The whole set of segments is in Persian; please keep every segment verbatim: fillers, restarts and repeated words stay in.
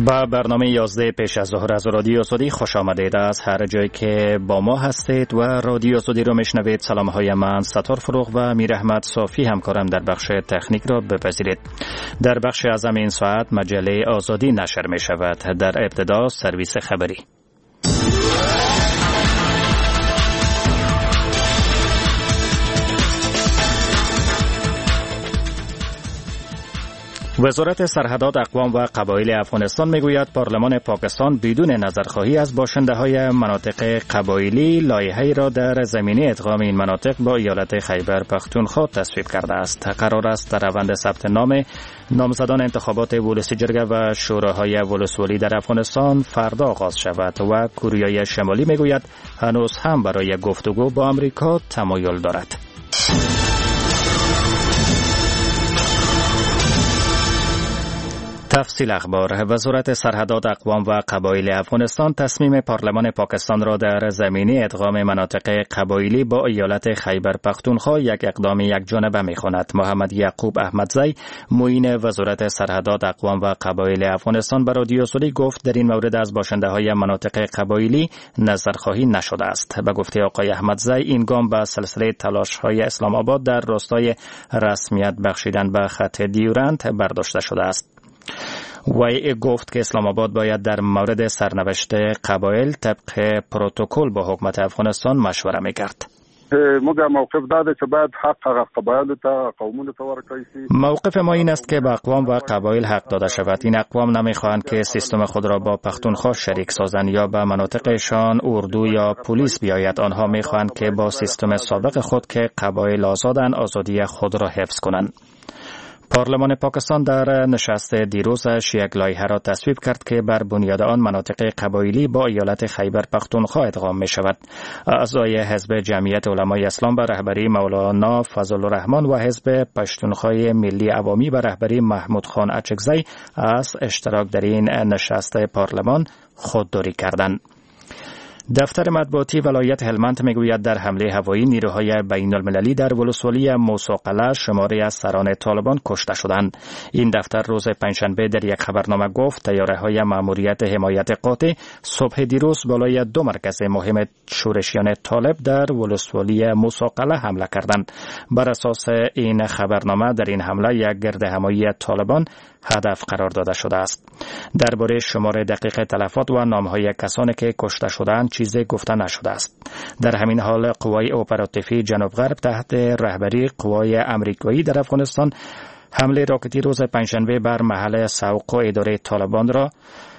با برنامه یازده پیش از ظهر از رادیو سعودی خوش آمدید. از هر جایی که با ما هستید و رادیو سعودی رو میشنوید سلام های من ستار فروغ و میر احمد صافی همکارم در بخش تکنیک را بپذیرید. در بخش اعظم این ساعت مجله آزادی نشر می شود. در ابتدا سرویس خبری. وزارت سرحدات اقوام و قبایل افغانستان میگوید پارلمان پاکستان بدون نظرخواهی از باشنده های مناطق قبایلی لایحه‌ای را در زمینه ادغام این مناطق با ایالت خیبر پختونخوا تصویب کرده است. قرار است در روند ثبت نام نامزدان انتخابات ولسی جرگه و شوراهای ولسوالی در افغانستان فردا آغاز شود و کوریای شمالی میگوید هنوز هم برای گفتگو با آمریکا تمایل دارد. تفصیل اخبار. وزارت سرحدات اقوام و قبایل افغانستان تصمیم پارلمان پاکستان را در زمینه ادغام مناطق قبایلی با ایالت خیبر پختونخوا یک اقدام یک جانبه می‌خواند. محمد یعقوب احمدزی معین وزارت سرحدات اقوام و قبایل افغانستان به رادیو سعودی گفت در این مورد از باشنده‌های مناطق قبایلی نظرخواهی نشده است. به گفته آقای احمدزی این گام به سلسله تلاش‌های اسلام آباد در راستای رسمیت بخشیدن به خط دیورند برداشته شده است. وی گفت که اسلام آباد باید در مورد سرنوشت قبایل طبق پروتکل با حکومت افغانستان مشوره میکرد. موږ موقف داده چې باید حق قبایل ته قومونو ته ورکړل شي. موقف ما این است که به اقوام و قبایل حق داده شود. این اقوام نمیخواهند که سیستم خود را با پختونخوا شریک سازند یا به مناطقشان اردو یا پلیس بیاید. آنها میخواهند که با سیستم سابق خود که قبایل آزادند آزادی خود را حفظ کنند. پارلمان پاکستان در نشست دیروزش یک لایحه را تصویب کرد که بر بنیاد آن مناطق قبایلی با ایالت خیبر پختونخوا ادغام می شود. اعضای حزب جمعیت علمای اسلام به رهبری مولانا فضل الرحمن و حزب پشتونخوای ملی عوامی به رهبری محمود خان اچکزی از اشتراک در این نشست پارلمان خودداری کردند. دفتر مطبوعاتی ولایت هلمند میگوید در حمله هوایی نیروهای بین المللی در ولسوالی موسی قلعه شماری از سران طالبان کشته شدند. این دفتر روز پنجشنبه در یک خبرنامه گفت طیاره‌های ماموریت حمایت قاطع صبح دیروز بالای دو مرکز مهم شورشیان طالب در ولسوالی موسی قلعه حمله کردند. بر اساس این خبرنامه در این حمله یک گردهمایی طالبان هدف قرار داده شده است. درباره شمار دقیق تلفات و نامهای کسانی که کشته شدند چیزی گفته نشده است. در همین حال قوای اپراتیفی جنوب غرب تحت رهبری قوای امریکایی در افغانستان حمله راکتی روز پنجشنبه بر محل سوق و اداره طالبان را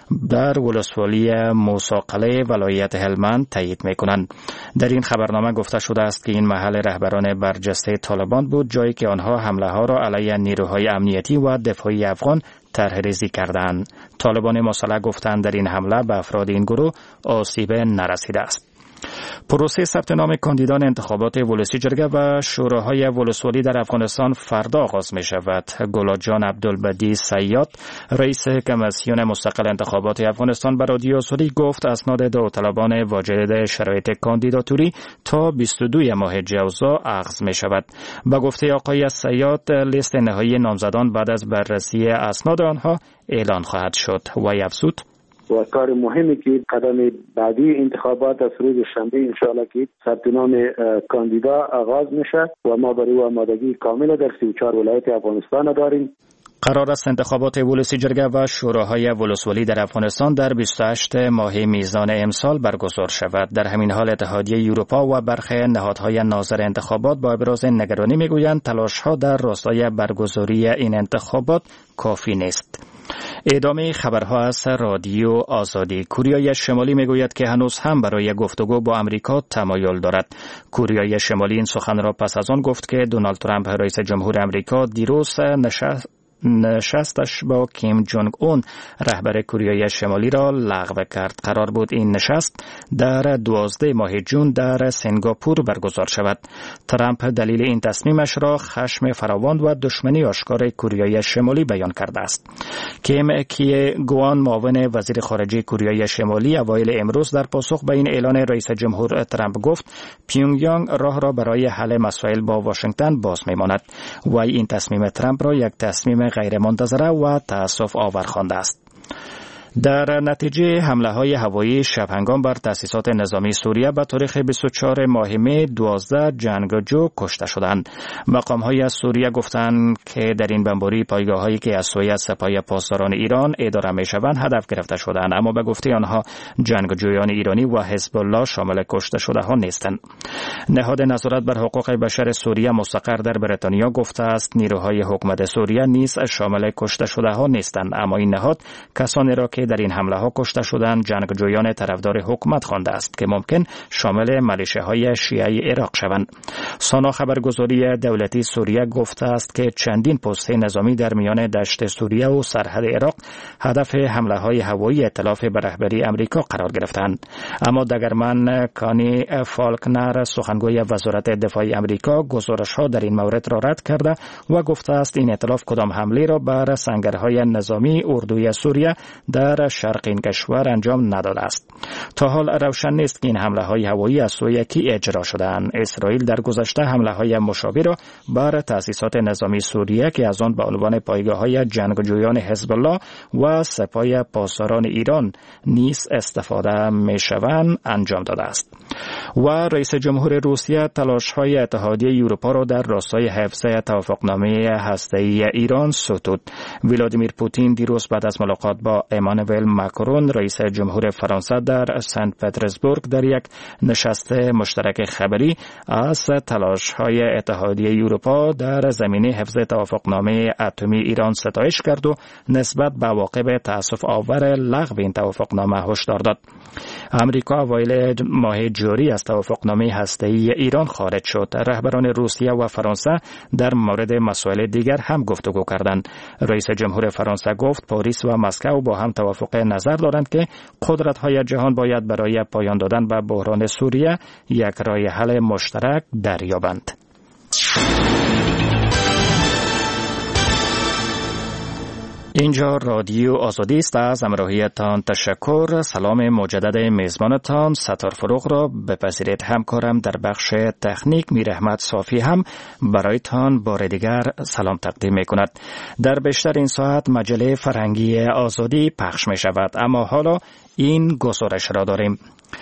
در ولسوالی موسی قلعه ولایت هلمند تایید می‌کنند. در این خبرنامه گفته شده است که این محل رهبران برجسته طالبان بود، جایی که آنها حمله ها را علیه نیروهای امنیتی و دفاعی افغان طرح‌ریزی کردند. طالبان مسلح گفتند در این حمله به افراد این گروه آسیب نرسیده است. پروسه ثبت نام کاندیدان انتخابات ولسی جرگه و شوراهای ولسوالی در افغانستان فردا آغاز می شود. گلاد جان عبدالبدی سیاد رئیس کمیسیون مستقل انتخابات افغانستان به رادیو سعودی گفت اسناد داوطلبان واجد شرایط کاندیداتوری تا بیست و دو ماه جوزا اخذ می شود. به گفته آقای سیاد لیست نهایی نامزدان بعد از بررسی اسناد آنها اعلان خواهد شد. و افزود و کار مهمی که قدم بعدی انتخابات از روز شنبه انشاءالله که ثبت نام کاندیدا آغاز میشه و ما برای آمادگی کامل در سی و چهار ولایت افغانستان داریم. قرار است انتخابات ولسی جرگه و شوراهای ولسوالی در افغانستان در بیست و هشت ماه میزان امسال برگزار شود. در همین حال اتحادیه اروپا و برخی نهادهای ناظر انتخابات با ابراز نگرانی میگویند تلاش‌ها در راستای برگزاری این انتخابات کافی نیست. ادامه خبرها از رادیو آزادی. کوریای شمالی میگوید که هنوز هم برای گفتگو با آمریکا تمایل دارد. کوریای شمالی این سخن را پس از آن گفت که دونالد ترامپ رئیس جمهور آمریکا دیروز نشست نشستش با کیم جونگ اون رهبر کوریای شمالی را لغو کرد. قرار بود این نشست در دوازده ماه جون در سنگاپور برگزار شود. ترامپ دلیل این تصمیمش را خشم فراوان و دشمنی آشکار کوریای شمالی بیان کرده است. کیم کی گوان معاون وزیر خارجه کوریای شمالی اوایل امروز در پاسخ به این اعلان رئیس جمهور ترامپ گفت پیونگ یانگ راه را برای حل مسائل با واشنگتن باز می‌ماند و این تصمیم ترامپ را یک تصمیم غیر منتظره و تأسف آور خوانده است. در نتیجه حمله های هوایی شبهنگام بر تأسیسات نظامی سوریه به تاریخ بیست و چهارم ماه می دوازده جنگجو کشته شدند. مقام های از سوریه گفتند که در این بمباری پایگاه هایی که از سوی سپاه پاسداران ایران اداره می شوند هدف گرفته شدند، اما به گفته آنها جنگجویان ایرانی و حزب الله شامل کشته شده ها نیستند. نهاد نظارت بر حقوق بشر سوریه مستقر در بریتانیا گفته است نیروهای حکومت سوریه نیز شامل کشته شده ها نیستند، اما این نهاد کسانی را که در این حمله ها کشته شدند جنگجویان طرفدار حکومت خوانده است که ممکن شامل ملیشه شیعه عراق شوند. سانا خبرگزاری دولتی سوریه گفته است که چندین پست نظامی در میان دشت سوریه و سرحد عراق هدف حمله های هوایی ائتلاف به رهبری امریکا قرار گرفتند. اما دگرمن کانی فالکنر سخنگوی وزارت دفاع امریکا گزارش ها در این مورد را رد کرده و گفته است این ائتلاف کدام حمله را بر سنگرهای نظامی اردوی سوریه در شرق این کشور انجام نداده است. تا حال روشن نیست که این حمله های هوایی از سوی کی اجرا شدند. اسرائیل در گذشته حمله های مشابه را بر تأسیسات نظامی سوریه که از آن به عنوان پایگاه های جنگجویان حزب الله و سپاه پاسداران ایران نیز استفاده می شوند انجام داده است. و رئیس جمهور روسیه تلاش های اتحادیه اروپا را در راستای حفظ توافقنامه هسته‌ای ایران ستود. ولادیمیر پوتین دیروز بعد از ملاقات با امانوئل ماکرون رئیس جمهور فرانسه در سنت پترزبورگ در یک نشست مشترک خبری از تلاش های اتحادیه اروپا در زمینه حفظ توافقنامه اتمی ایران ستایش کرد و نسبت به عواقب تأسف آور لغو این توافقنامه هشدار داد. امریکا اوایل ماه جاری از توافقنامه هسته‌ای ایران خارج شد. رهبران روسیه و فرانسه در مورد مسائل دیگر هم گفتگو کردند. رئیس جمهور فرانسه گفت پاریس و مسکو با هم توافق نظر دارند که قدرت‌های جهان باید برای پایان دادن به بحران سوریه یک راه حل مشترک دریابند. اینجا رادیو آزادی است. از همراهیتان تشکر. سلام مجدد میزبانتان ستار فروغ را بپذیرید. همکارم در بخش تکنیک میر احمد صافی هم برایتان بار دیگر سلام تقدیم می کند. در بیشتر این ساعت مجله فرهنگی آزادی پخش می شود، اما حالا این گزارش را داریم.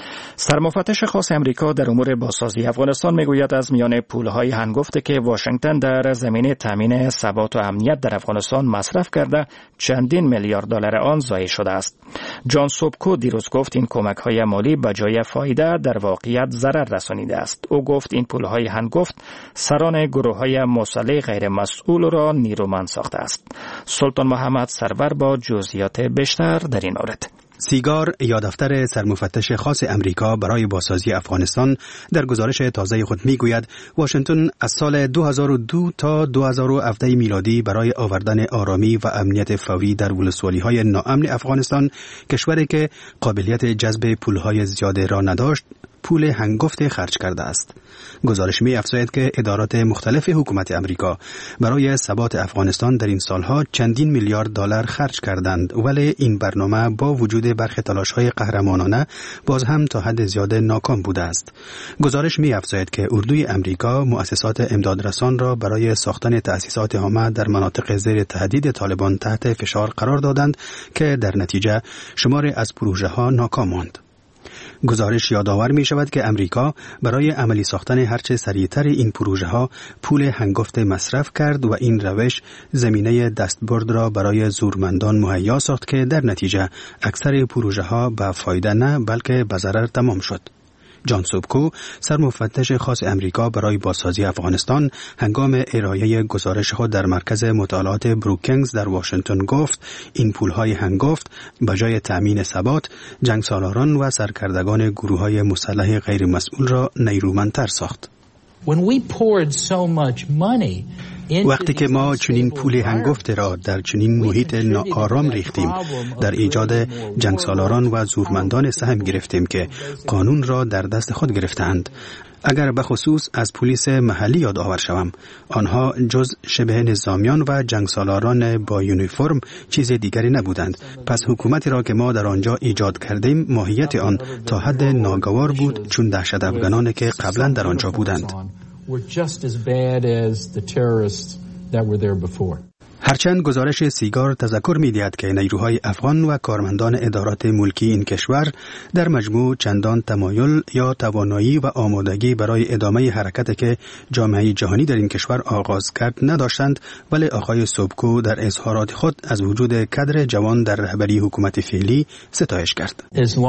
سرمفتش خاص امریکا در امور بازسازی افغانستان میگوید از میان پولهای هنگفته که واشنگتن در زمینه تامین ثبات و امنیت در افغانستان مصرف کرده چندین میلیارد دلار آن ضایع شده است. جان سوبکو دیروز گفت این کمک‌های مالی به جای فایده در واقعیت ضرر رسانیده است. او گفت این پولهای هنگفت سران گروه‌های مسلح غیر مسئول را نیرومند ساخته است. سلطان محمد سرور با جزئیات بیشتر در این مورد. سیگار یا دفتر سرمفتش خاص امریکا برای بازسازی افغانستان در گزارش تازه خود میگوید واشنگتن از سال دو هزار و دو تا دو هزار و هفده میلادی برای آوردن آرامی و امنیت فوری در ولسوالی‌های ناامن افغانستان، کشوری که قابلیت جذب پولهای زیاده را نداشت، پول هنگفت خرج کرده است. گزارش می افزاید که ادارات مختلف حکومت امریکا برای ثبات افغانستان در این سالها چندین میلیارد دلار خرج کردند، ولی این برنامه با وجود برخی تلاش‌های قهرمانانه باز هم تا حد زیاد ناکام بوده است. گزارش می افزاید که اردوی امریکا مؤسسات امدادرسان را برای ساختن تأسیسات عامه در مناطق زیر تهدید طالبان تحت فشار قرار دادند که در نتیجه شماری از پروژه‌ها ناکام ماند. گزارش یادآور می شود که امریکا برای عملی ساختن هرچه سریعتر این پروژه ها پول هنگفت مصرف کرد و این روش زمینه دستبرد را برای زورمندان مهیا ساخت که در نتیجه اکثر پروژه ها به فایده نه بلکه به ضرر تمام شد. جان سوبکو سرمفتش خاص امریکا برای بازسازی افغانستان هنگام ارائه گزارش خود در مرکز مطالعات بروکینگز در واشنگتن گفت این پولهای هنگفت به جای تأمین ثبات جنگسالاران و سرکردگان گروه‌های مسلح غیر مسئول را نیرومندتر ساخت. وقتی که ما چنین پول هنگفت را در چنین محیط ناآرام ریختیم، در ایجاد جنگسالاران و زورمندان سهم گرفتیم که قانون را در دست خود گرفتند. اگر به خصوص از پلیس محلی یاد آور شوم، آنها جز شبه نظامیان و جنگسالاران با یونیفرم چیز دیگری نبودند. پس حکومتی را که ما در آنجا ایجاد کردیم ماهیت آن تا حد ناگوار بود، چون دهشت افغانانی که قبلا در آنجا بودند. هرچند گزارش سیگار تذکر می‌دهد که نیروهای افغان و کارمندان ادارات ملکی این کشور در مجموع چندان تمایل یا توانایی و آمادگی برای ادامه حرکتی که جامعه جهانی در این کشور آغاز کرد نداشتند، ولی آقای سوبکو در اظهارات خود از وجود کادر جوان در رهبری حکومت فعلی ستایش کرد.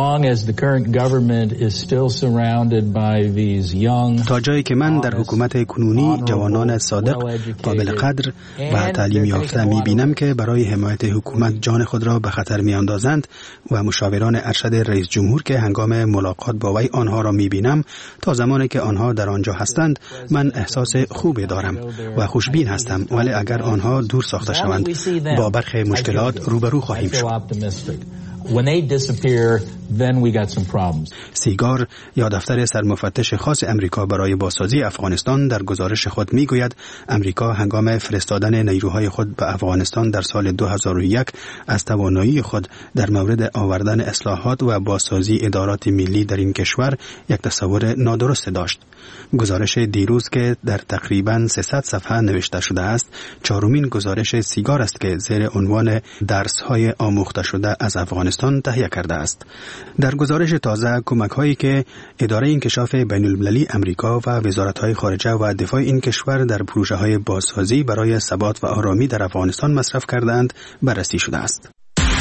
تا جایی که من در حکومت کنونی جوانان صادق، قابل قدر و تعلیم یافته می‌بینم که برای حمایت حکومت جان خود را به خطر می‌اندازند و مشاوران ارشد رئیس جمهور که هنگام ملاقات با وی آنها را می‌بینم، تا زمانی که آنها در آنجا هستند من احساس خوبی دارم و خوشبین هستم، ولی اگر آنها دور ساخته شوند با برخی مشکلات روبرو خواهیم شد. When they disappear, then we got some problems. سیگار یا دفتر سرمفتش خاص امریکا برای بازسازی افغانستان در گزارش خود میگوید امریکا هنگام فرستادن نیروهای خود به افغانستان در سال دو هزار و یک از توانایی خود در مورد آوردن اصلاحات و بازسازی ادارات ملی در این کشور یک تصور نادرست داشت. گزارش دیروز که در تقریباً سیصد صفحه نوشته شده است، چهارمین گزارش سیگار است که زیر عنوان درس‌های آموخته شده از افغانستان تهیه کرده است. در گزارش تازه کمک‌هایی که اداره انکشاف بین‌المللی امریکا و وزارت‌های خارجه و دفاع این کشور در پروژه‌های بازسازی برای ثبات و آرامی در افغانستان مصرف کردند بررسی شده است.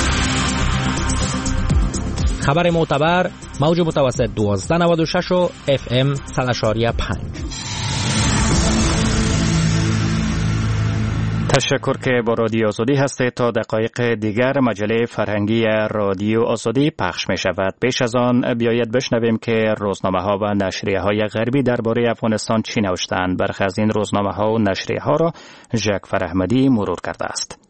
خبر معتبر موج متوسط دوازده نود و شش و اف ام صد و پنج. تشکر که با رادیو آزادی هستید. تا دقایق دیگر مجله فرهنگی رادیو آزادی پخش می شود. پیش از آن بیایید بشنویم که روزنامه ها و نشریه های غربی درباره افغانستان چی نوشتند. برخی از این روزنامه ها و نشریه ها را ژک فرحمدی مرور کرده است.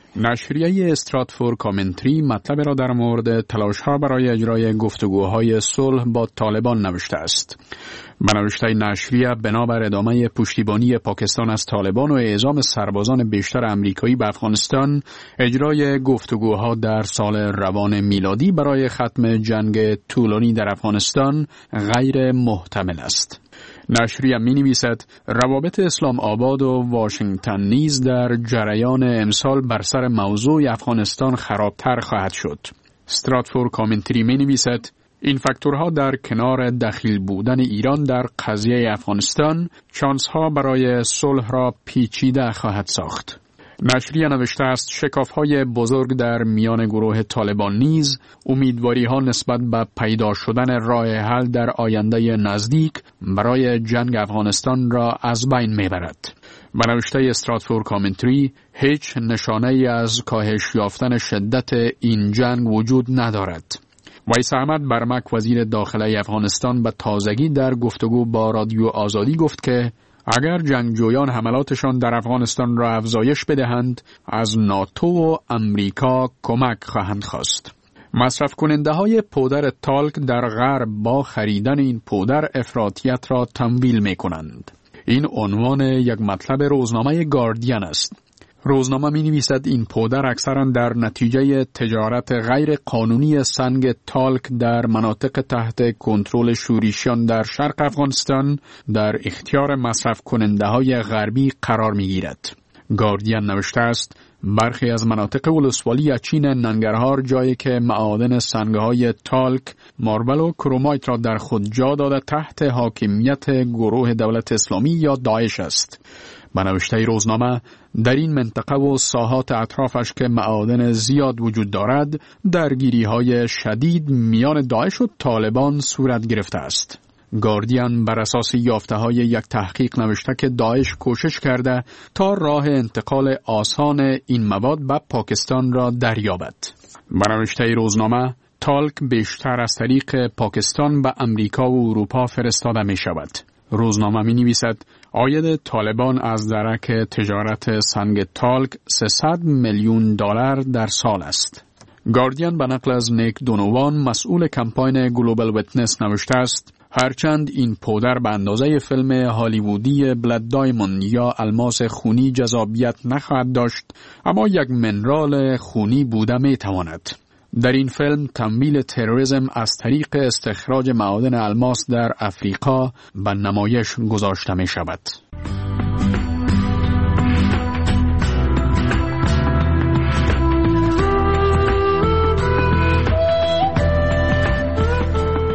نشریه استراتفورد کامنتری مطلب را در مورد تلاش‌ها برای اجرای گفتگوهای صلح با طالبان نوشته است. به نوشته نشریه بنابر ادامه پشتیبانی پاکستان از طالبان و اعزام سربازان بیشتر امریکایی به افغانستان، اجرای گفتگوها در سال روان میلادی برای ختم جنگ طولانی در افغانستان غیر محتمل است. نشریه می نویسد روابط اسلام آباد و واشنگتن نیز در جریان امسال بر سر موضوع افغانستان خرابتر خواهد شد. استراتفورد کامنتری می نویسد این فاکتورها در کنار دخیل بودن ایران در قضیه افغانستان شانس‌ها برای صلح را پیچیده خواهد ساخت. نشریه نوشته است شکاف‌های بزرگ در میان گروه طالبان نیز امیدواری‌ها نسبت به پیدا شدن راه حل در آینده نزدیک برای جنگ افغانستان را از بین می‌برد. به نوشته استراتفورد کامنتری هیچ نشانه‌ای از کاهش یافتن شدت این جنگ وجود ندارد. ویس احمد برمک وزیر داخله افغانستان به تازگی در گفتگو با رادیو آزادی گفت که اگر جنگجویان حملاتشان در افغانستان را افزایش بدهند، از ناتو و امریکا کمک خواهند خواست. مصرف کننده های پودر تالک در غرب با خریدن این پودر افراطیت را تمویل می کنند. این عنوان یک مطلب روزنامه گاردین است. روزنامه می نویسد این پودر اکثرا در نتیجه تجارت غیر قانونی سنگ تالک در مناطق تحت کنترل شوریشیان در شرق افغانستان در اختیار مصرف کننده های غربی قرار می گیرد. گاردین نوشته است برخی از مناطق ولسوالی چین ننگرهار جایی که معادن سنگ‌های تالک، ماربل و کرومایت را در خود جا داده تحت حاکمیت گروه دولت اسلامی یا داعش است. به نوشته روزنامه در این منطقه و ساحات اطرافش که معادن زیاد وجود دارد درگیری‌های شدید میان داعش و طالبان صورت گرفته است. گاردین بر اساس یافته‌های یک تحقیق نوشته که داعش کوشش کرده تا راه انتقال آسان این مواد به پاکستان را دریابد. به نوشته روزنامه تالک بیشتر از طریق پاکستان به امریکا و اروپا فرستاده می شود. روزنامه می نویسد عاید طالبان از درک تجارت سنگ تالک سیصد میلیون دلار در سال است. گاردین به نقل از نیک دونوان مسئول کمپاین گلوبال ویتنس نوشته است هرچند این پودر به اندازه فیلم هالیوودی بلد دایموند یا الماس خونی جذابیت نخواهد داشت، اما یک منرال خونی بوده می تواند. در این فیلم تمویل تروریسم از طریق استخراج معادن الماس در افریقا به نمایش گذاشته می شود.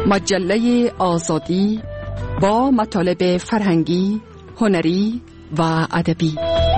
مجله آزادی با مطالب فرهنگی، هنری و ادبی.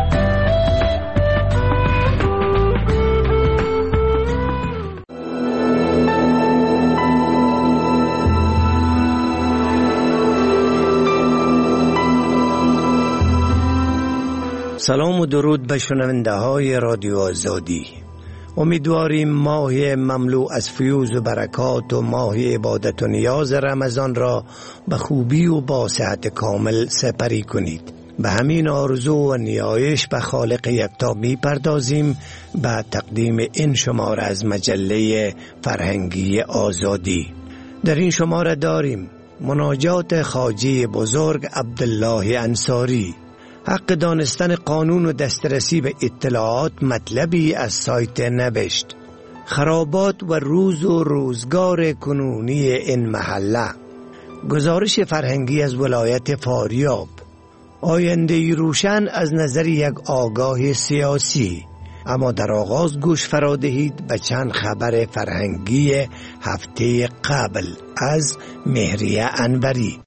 سلام و درود به شنونده های رادیو آزادی. امیدواریم ماه مملو از فیوز و برکات و ماه عبادت و نیاز رمضان را به خوبی و با صحت کامل سپری کنید. به همین آرزو و نیایش به خالق یکتا می پردازیم به تقدیم این شماره از مجله فرهنگی آزادی. در این شماره داریم مناجات خواجه بزرگ عبدالله انصاری، حق دانستن قانون و دسترسی به اطلاعات مطلبی از سایت نوشت، خرابات و روز و روزگار کنونی این محله، گزارش فرهنگی از ولایت فاریاب، آینده روشن از نظر یک آگاه سیاسی. اما در آغاز گوش فرا دهید به چند خبر فرهنگی هفته قبل از مهریه انوری.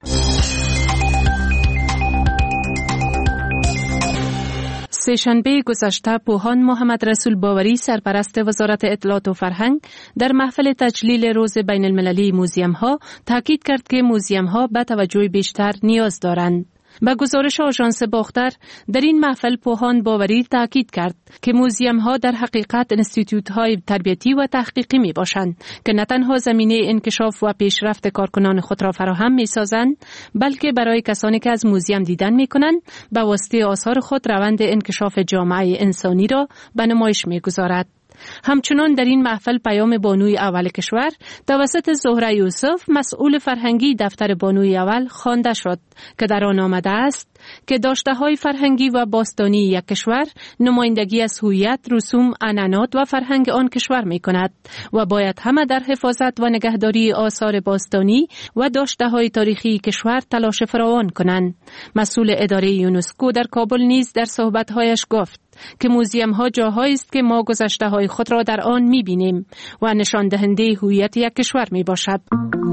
سه‌شنبه گذشته پوهان محمد رسول باوری سرپرست وزارت اطلاعات و فرهنگ در محفل تجلیل روز بین المللی موزیم ها تاکید کرد که موزیم ها به توجه بیشتر نیاز دارند. با گزارش آژانس باختر در این محفل پوهان باوری تاکید کرد که موزیم ها در حقیقت انستیتوت های تربیتی و تحقیقی می باشند که نه تنها زمینه انکشاف و پیشرفت کارکنان خود را فراهم می سازند، بلکه برای کسانی که از موزیم دیدن می کنند به واسطه آثار خود روند انکشاف جامعه انسانی را به نمایش می گذارد. همچنان در این محفل پیام بانوی اول کشور توسط زهره یوسف مسئول فرهنگی دفتر بانوی اول خوانده شد که در آن آمده است که داشته‌های فرهنگی و باستانی یک کشور نمایندگی از هویت، رسوم، عنعنات و فرهنگ آن کشور می‌کند و باید همه در حفاظت و نگهداری آثار باستانی و داشته‌های تاریخی کشور تلاش فراوان کنند. مسئول اداره یونسکو در کابل نیز در صحبت‌هایش گفت که موزیم ها جاهایی است که ما گذشته های خود را در آن می بینیم و نشان دهنده هویت یک کشور می باشد.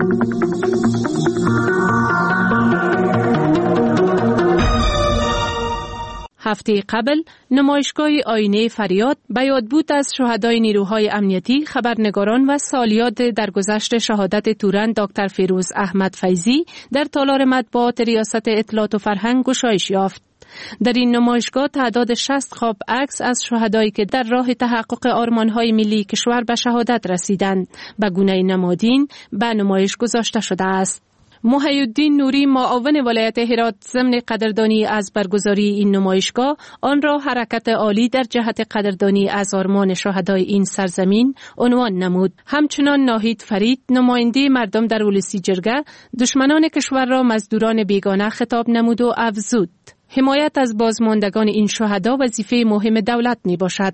هفته قبل نمایشگاه آینه فریاد به یادبود از شهدای نیروهای امنیتی، خبرنگاران و سالیاد درگذشت شهادت تورن دکتر فیروز احمد فیضی در تالار مطبوعات ریاست اطلاعات و فرهنگ گشایش یافت. در این نمایشگاه تعداد شصت خواب عکس از شهدایی که در راه تحقق آرمان‌های ملی کشور به شهادت رسیدند به گونه نمادین به نمایش گذاشته شده است. محی الدین نوری معاون ولایت هرات ضمن قدردانی از برگزاری این نمایشگاه آن را حرکت عالی در جهت قدردانی از آرمان شهدای این سرزمین عنوان نمود. همچنان ناهید فرید نماینده مردم در ولسی جرگه دشمنان کشور را مزدوران بیگانه خطاب نمود و افزود حمایت از بازماندگان این شهدا وظیفه مهم دولت می باشد.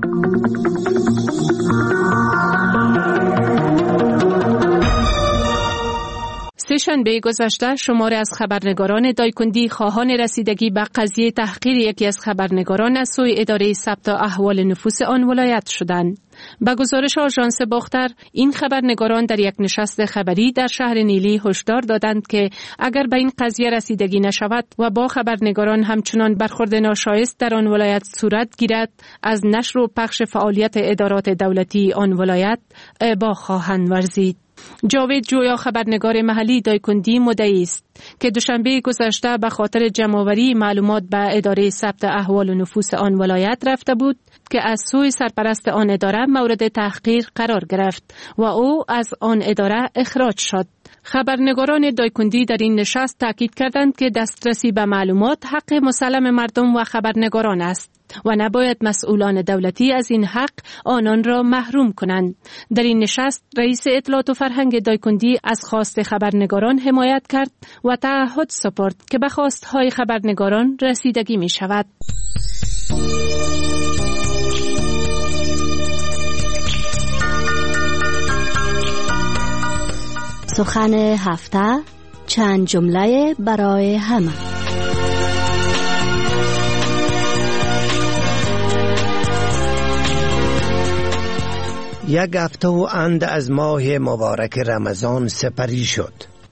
سه‌شنبه گذشته شماری از خبرنگاران دایکندی خواهان رسیدگی به قضیه تحقیر یکی از خبرنگاران از سوی اداره ثبت احوال نفوس آن ولایت شدند. با گزارش آژانس باختر این خبرنگاران در یک نشست خبری در شهر نیلی هشدار دادند که اگر به این قضیه رسیدگی نشود و با خبرنگاران همچنان برخورد ناشایست در آن ولایت صورت گیرد، از نشر و پخش فعالیت ادارات دولتی آن ولایت ابا خواهند ورزید. جاوید جویا خبرنگار محلی دایکندی مدعی است که دوشنبه گذشته به خاطر جمع‌آوری معلومات به اداره ثبت احوال و نفوس آن ولایت رفته بود که از سوی سرپرست آن اداره مورد تحقیر قرار گرفت و او از آن اداره اخراج شد. خبرنگاران دایکندی در این نشست تاکید کردند که دسترسی به معلومات حق مسلم مردم و خبرنگاران است و نباید مسئولان دولتی از این حق آنان را محروم کنند. در این نشست رئیس اطلاعات و فرهنگ دایکندی از خواست خبرنگاران حمایت کرد و تعهد سپرد که به خواستهای خبرنگاران رسیدگی می شود. سخن هفته، چند جمله برای همه. یک هفته و اند از ماه مبارک رمضان سپری شد،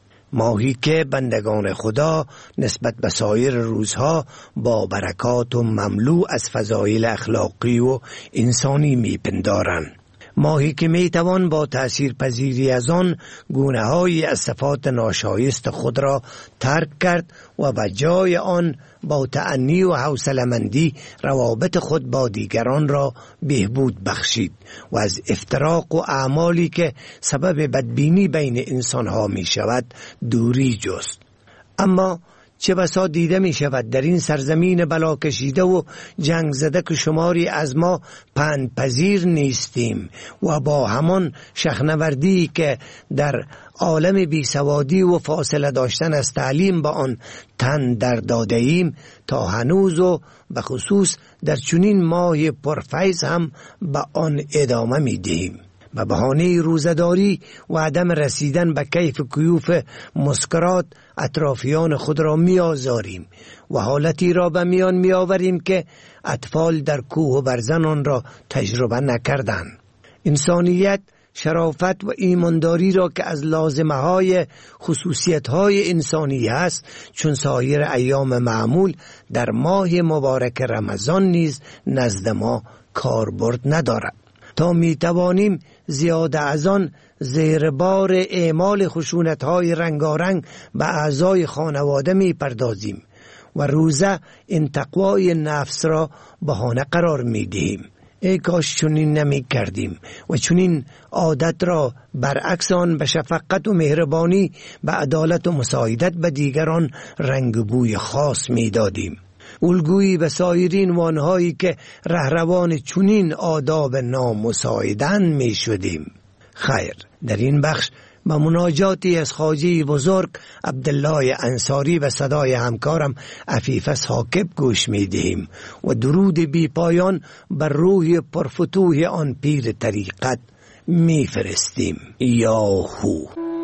ماهی که بندگان خدا نسبت به سایر روزها با برکات و مملو از فضایل اخلاقی و انسانی میپندارند، ماهی که میتوان با تأثیر پذیری از آن گونه های از صفات ناشایست خود را ترک کرد و به جای آن با تأنی و حوصله‌مندی روابط خود با دیگران را بهبود بخشید و از افتراق و اعمالی که سبب بدبینی بین انسانها می شود دوری جست. اما چه بسا دیده می شود در این سرزمین بلا کشیده و جنگ زده که شماری از ما پندپذیر نیستیم و با همان شخنوردی که در عالم بیسوادی و فاصله داشتن از تعلیم با آن تن در داده ایم تا هنوز و به خصوص در چنین ماه پرفیض هم به آن ادامه می دهیم. به بهانه روزداری و عدم رسیدن به کیف کیوف مسکرات اطرافیان خود را می آزاریم و حالتی را به میان می آوریم که اطفال در کوه و برزن آن را تجربه نکردند. انسانیت، شرافت و ایمانداری را که از لازمه های خصوصیت های انسانی است چون سایر ایام معمول در ماه مبارک رمضان نیز نزد ما کاربرد ندارد تا می توانیم زیاده از آن زیر بار اعمال خشونت‌های رنگارنگ به اعضای خانواده می پردازیم و روزه این تقوای نفس را بهانه قرار می دهیم. ای کاش چنین نمی کردیم و چنین عادت را برعکس آن به شفقت و مهربانی، به عدالت و مساعدت به دیگران رنگ بوی خاص می دادیم. الگویی به سایرین وانهایی که رهروان چنین آداب نامساعدند می شدیم. خیر، در این بخش با مناجاتی از خواجه بزرگ عبدالله انصاری و صدای همکارم عفیفه ثاقب گوش می دهیم و درود بی پایان بر روح پرفتوح آن پیر طریقت می فرستیم. یا هو.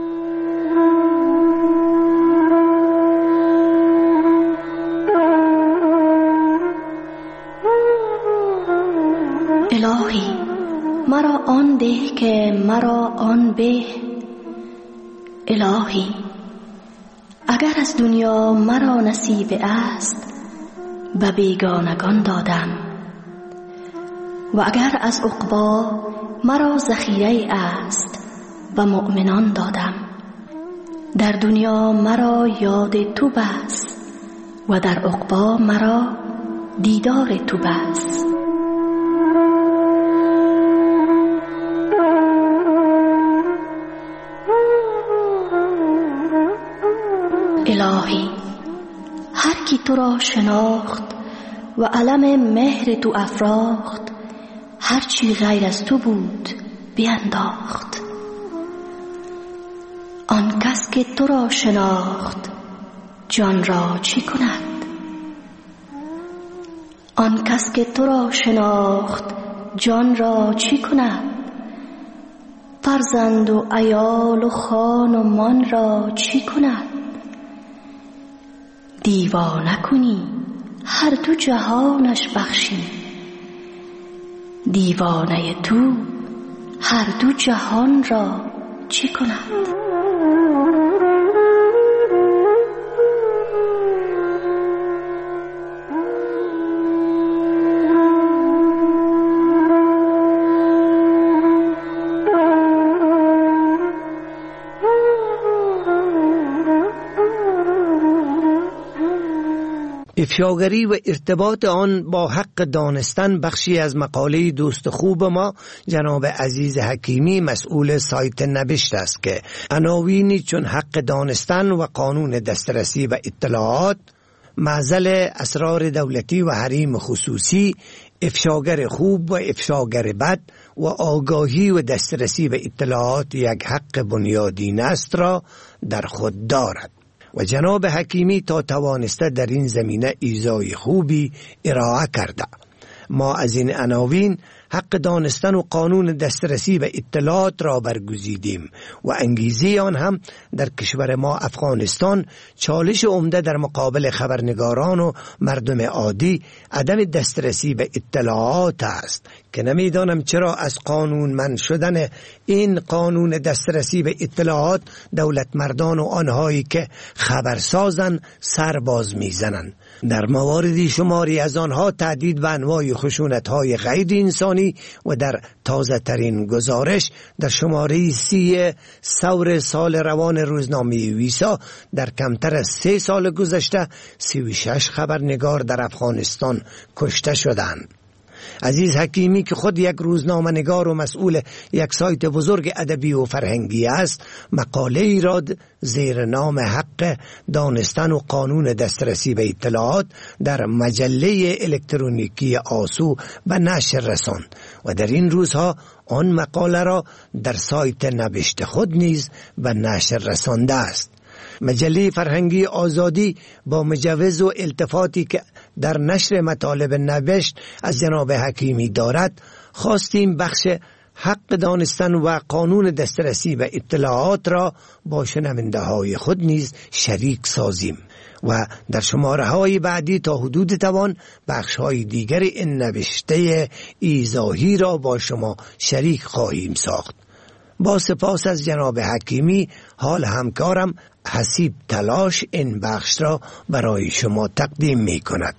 الهی مرا آن ده که مرا آن به، الهی اگر از دنیا مرا نصیب است به بیگانگان دادم و اگر از عقبا مرا ذخیره است به مؤمنان دادم. در دنیا مرا یاد تو بس و در عقبا مرا دیدار تو بس. الهی هر کی تو را شناخت و علم مهر تو افراخت، هر چی غیر از تو بود بینداخت. آن کس که تو را شناخت جان را چی کند؟ آن کس که تو را شناخت جان را چی کند؟ فرزند و عیال و خان و مان را چی کند؟ دیوانه کنی هر دو جهانش بخشی، دیوانه تو هر دو جهان را چی کند؟ افشاگری و ارتباط آن با حق دانستن بخشی از مقاله دوست خوب ما جناب عزیز حکیمی مسئول سایت نبشت است که عناوینی چون حق دانستن و قانون دسترسی و اطلاعات، معزل اسرار دولتی و حریم خصوصی، افشاگر خوب و افشاگر بد و آگاهی و دسترسی به اطلاعات یک حق بنیادین است را در خود دارد و جناب حکیمی تا توانسته در این زمینه ایزای خوبی ارائه کرده. ما از این عناوین حق دانستن و قانون دسترسی به اطلاعات را برگزیدیم و انگیزه آن هم در کشور ما افغانستان چالش عمده در مقابل خبرنگاران و مردم عادی عدم دسترسی به اطلاعات است که نمیدانم چرا از قانونمند شدن این قانون دسترسی به اطلاعات دولت مردان و آنهایی که خبرسازن سرباز میزنند. در مواردی شماری از آنها تهدید به انواع خشونت‌های غیر انسانی و در تازه ترین گزارش در شماره سی ثور سال روان روزنامه ویسا در کمتر از سه سال گذشته سی و شش خبرنگار در افغانستان کشته شدند. عزیز حکیمی که خود یک روزنامه نگار و مسئول یک سایت بزرگ ادبی و فرهنگی است، مقاله ای را زیر نام حق دانستن و قانون دسترسی به اطلاعات در مجله الکترونیکی آسو به نشر رساند و در این روزها آن مقاله را در سایت نوشته خود نیز به نشر رسانده است. مجله فرهنگی آزادی با مجوز و التفاتی که در نشر مطالب نوشت از جناب حکیمی دارد، خواستیم بخش حق دانستن و قانون دسترسی به اطلاعات را با شنونده های خود نیز شریک سازیم و در شماره های بعدی تا حدود توان بخش های دیگر این نوشته ایضاحی را با شما شریک خواهیم ساخت. با سپاس از جناب حکیمی، حال همکارم حسیب تلاش این بخش را برای شما تقدیم می کند.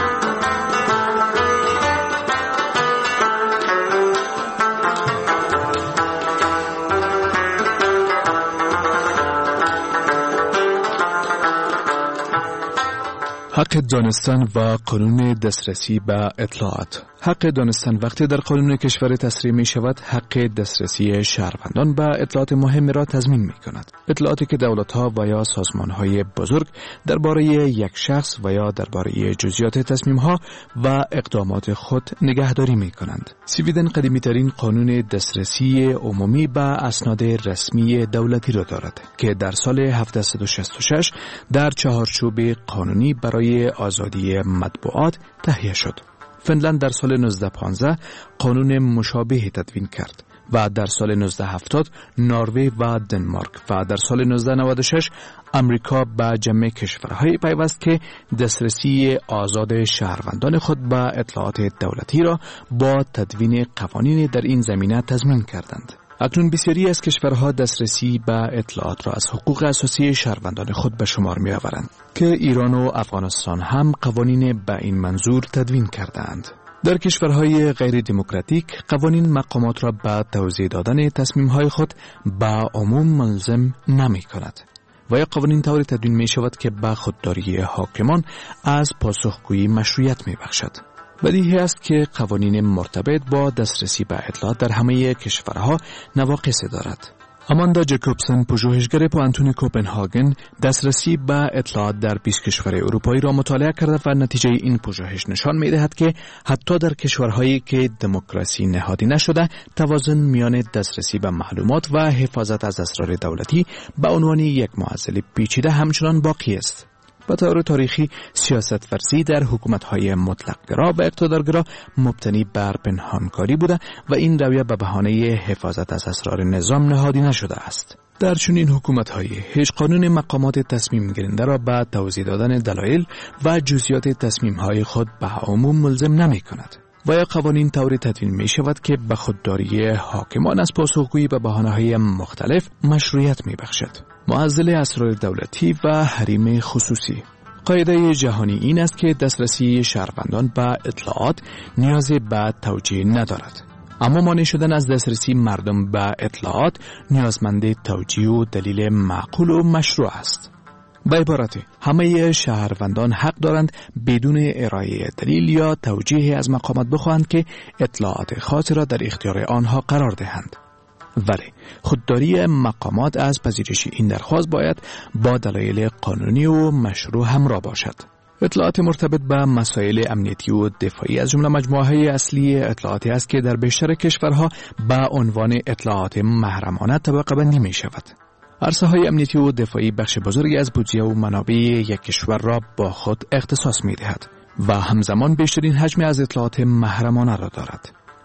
حق دانستن و قانون دسترسی به اطلاعات. حق دانستن وقتی در قانون کشور تصریح می شود، حق دسترسی شهروندان به اطلاعات مهم را تضمین می کند. اطلاعاتی که دولت ها و یا سازمان های بزرگ درباره یک شخص و یا درباره جزئیات تصمیم ها و اقدامات خود نگهداری می کنند. سویدن قدیمی ترین قانون دسترسی عمومی به اسناد رسمی دولتی را دارد که در سال هفتصد و شصت و شش در چهارچوب قانونی برای آزادی مطبوعات تهیه شد. فنلند در سال نوزده پانزده قانون مشابهی تدوین کرد و در سال نوزده هفتاد نروژ و دنمارک و در سال نوزده نود و شش امریکا به جمع کشورهای پیوست که دسترسی آزاد شهروندان خود به اطلاعات دولتی را با تدوین قوانین در این زمینه تضمین کردند. اکنون بسیاری از کشورها دسترسی به اطلاعات را از حقوق اساسی شهروندان خود به شمار می آورند که ایران و افغانستان هم قوانین به این منظور تدوین کردند. در کشورهای غیر دموکراتیک قوانین مقامات را به توضیح دادن تصمیم‌های خود به عموم ملزم نمی کند و یا قوانین طوری تدوین می شود که به خودداری حاکمان از پاسخگویی مشروعیت می بخشد. بدیهی است که قوانین مرتبط با دسترسی به اطلاعات در همه کشورها نواقص دارد. آماندا جکوبسن، پژوهشگر پوانتون کوپنهاگن، دسترسی به اطلاعات در بیست کشور اروپایی را مطالعه کرده و نتیجه این پژوهش نشان می‌دهد که حتی در کشورهایی که دموکراسی نهادی نشده، توازن میان دسترسی به معلومات و حفاظت از اسرار دولتی به عنوان یک معضل پیچیده همچنان باقی است. به طور تاریخی سیاست ورزی در حکومت‌های مطلق‌گرا و اقتدارگرا مبتنی بر پنهانکاری بوده و این رویه به بهانه حفاظت از اسرار نظام نهادی نشده است. در چنین حکومت‌های هیچ قانون مقامات تصمیم گیرنده را به توضیح دادن دلایل و جزئیات تصمیم‌های خود به عموم ملزم نمی‌کند. و یا قوانین طوری تدوین می شود که به خودداری حاکمان از پاسخگویی به بهانه‌های مختلف مشروعیت می بخشد. معضل اسرار دولتی و حریم خصوصی. قاعده جهانی این است که دسترسی شهروندان به اطلاعات نیاز به توجیه ندارد. اما مانع شدن از دسترسی مردم به اطلاعات نیازمند توجیه و دلیل معقول و مشروع است. به عبارت همه شهروندان حق دارند بدون ارائه دلیل یا توجیه از مقامات بخواهند که اطلاعات خاص را در اختیار آنها قرار دهند. ولی خودداری مقامات از پذیرش این درخواست باید با دلایل قانونی و مشروع همراه باشد. اطلاعات مرتبط به مسائل امنیتی و دفاعی از جمله مجموعه اصلی اطلاعاتی است که در بیشتر کشورها به عنوان اطلاعات محرمانه طبقه بندی می شود. عرصه های امنیتی و دفاعی بخش بزرگی از بودجه و منابع یک کشور را با خود اختصاص می دهد و همزمان بیشترین حجم از اطلاعات محرمانه را دارد.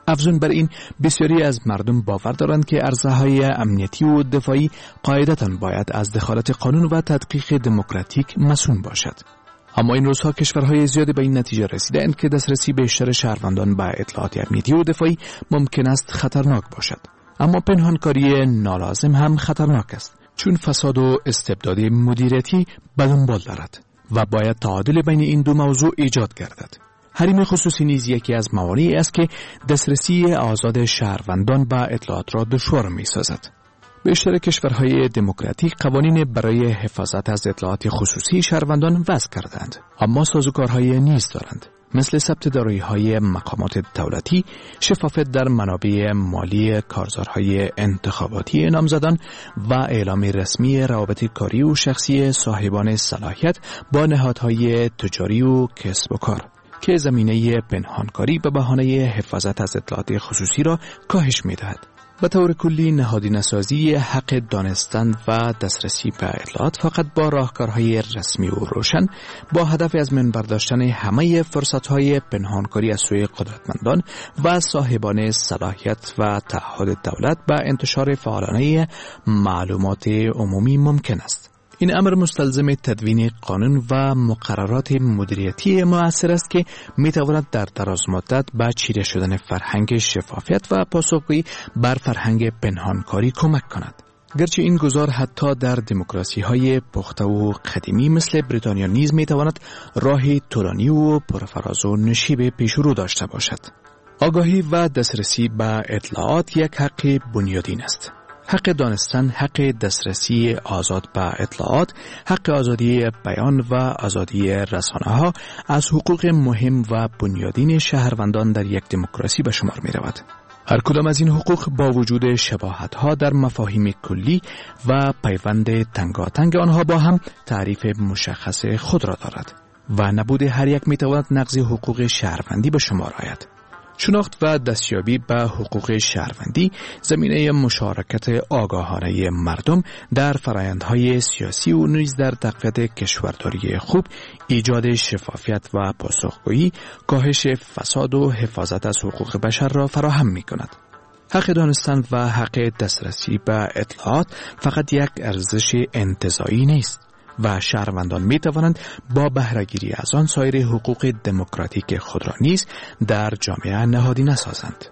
افزون بر این، بسیاری از مردم باور دارند که عرصه‌های امنیتی و دفاعی قاعدتاً باید از دخالت قانون و تدقیق دموکراتیک مصون باشد. اما این روزها کشورهای زیادی به این نتیجه رسیدند که دسترسی بیشتر شهروندان به اطلاعات امنیتی و دفاعی ممکن است خطرناک باشد. اما پنهانکاری نالازم هم خطرناک است، چون فساد و استبداد مدیریتی به دنبال دارد و باید تعادل بین این دو موضوع ایجاد گردد. حریم خصوصی نیز یکی از موانعی است که دسترسی آزاد شهروندان به اطلاعات را دشوار می‌سازد. بیشتر کشورهای دموکراتیک قوانین برای حفاظت از اطلاعات خصوصی شهروندان وضع کردند، اما سازوکارهای نیز دارند، مثل ثبت دارایی‌های مقامات دولتی، شفافیت در منابع مالی کارزارهای انتخاباتی نامزدان و اعلام رسمی روابط کاری و شخصی صاحبان صلاحیت با نهادهای تجاری و کسب و کار که زمینه پنهانکاری به بهانه حفاظت از اطلاعات خصوصی را کاهش می‌دهد. به طور کلی نهادینه‌سازی حق دانستن و دسترسی به اطلاعات فقط با راهکارهای رسمی و روشن با هدف از من برداشتن همه فرصت‌های پنهانکاری از سوی قدرتمندان و صاحبان صلاحیت و تعهد دولت به انتشار فعالانه معلومات عمومی ممکن است. این امر مستلزم تدوین قانون و مقررات مدیریتی مؤثر است که می‌تواند در دراز مدت به چیره شدن فرهنگ شفافیت و پاسخگویی بر فرهنگ پنهانکاری کمک کند. گرچه این گزار حتی در دموکراسی‌های پخته و قدیمی مثل بریتانیا نیز می‌تواند راهی طولانی و پرفراز و نشیب پیشرو داشته باشد. آگاهی و دسترسی به اطلاعات یک حق بنیادین است. حق دانستن، حق دسترسی آزاد به اطلاعات، حق آزادی بیان و آزادی رسانه‌ها از حقوق مهم و بنیادین شهروندان در یک دموکراسی به شمار می رود. هر کدام از این حقوق با وجود شباهت‌ها در مفاهیم کلی و پیوند تنگاتنگ آنها با هم تعریف مشخص خود را دارد و نبود هر یک می تواند نقض حقوق شهروندی به شمار آید. شناخت و دستیابی به حقوق شهروندی زمینه مشارکت آگاهانه مردم در فرآیندهای سیاسی و نیز در تقویت کشورداری خوب، ایجاد شفافیت و پاسخگویی، کاهش فساد و حفاظت از حقوق بشر را فراهم می کند. حق دانستن و حق دسترسی به اطلاعات فقط یک ارزش انتزاعی نیست و شهروندان می توانند با بهره‌گیری از آن سایر حقوق دموکراتیک خود را نیز در جامعه نهادینه سازند.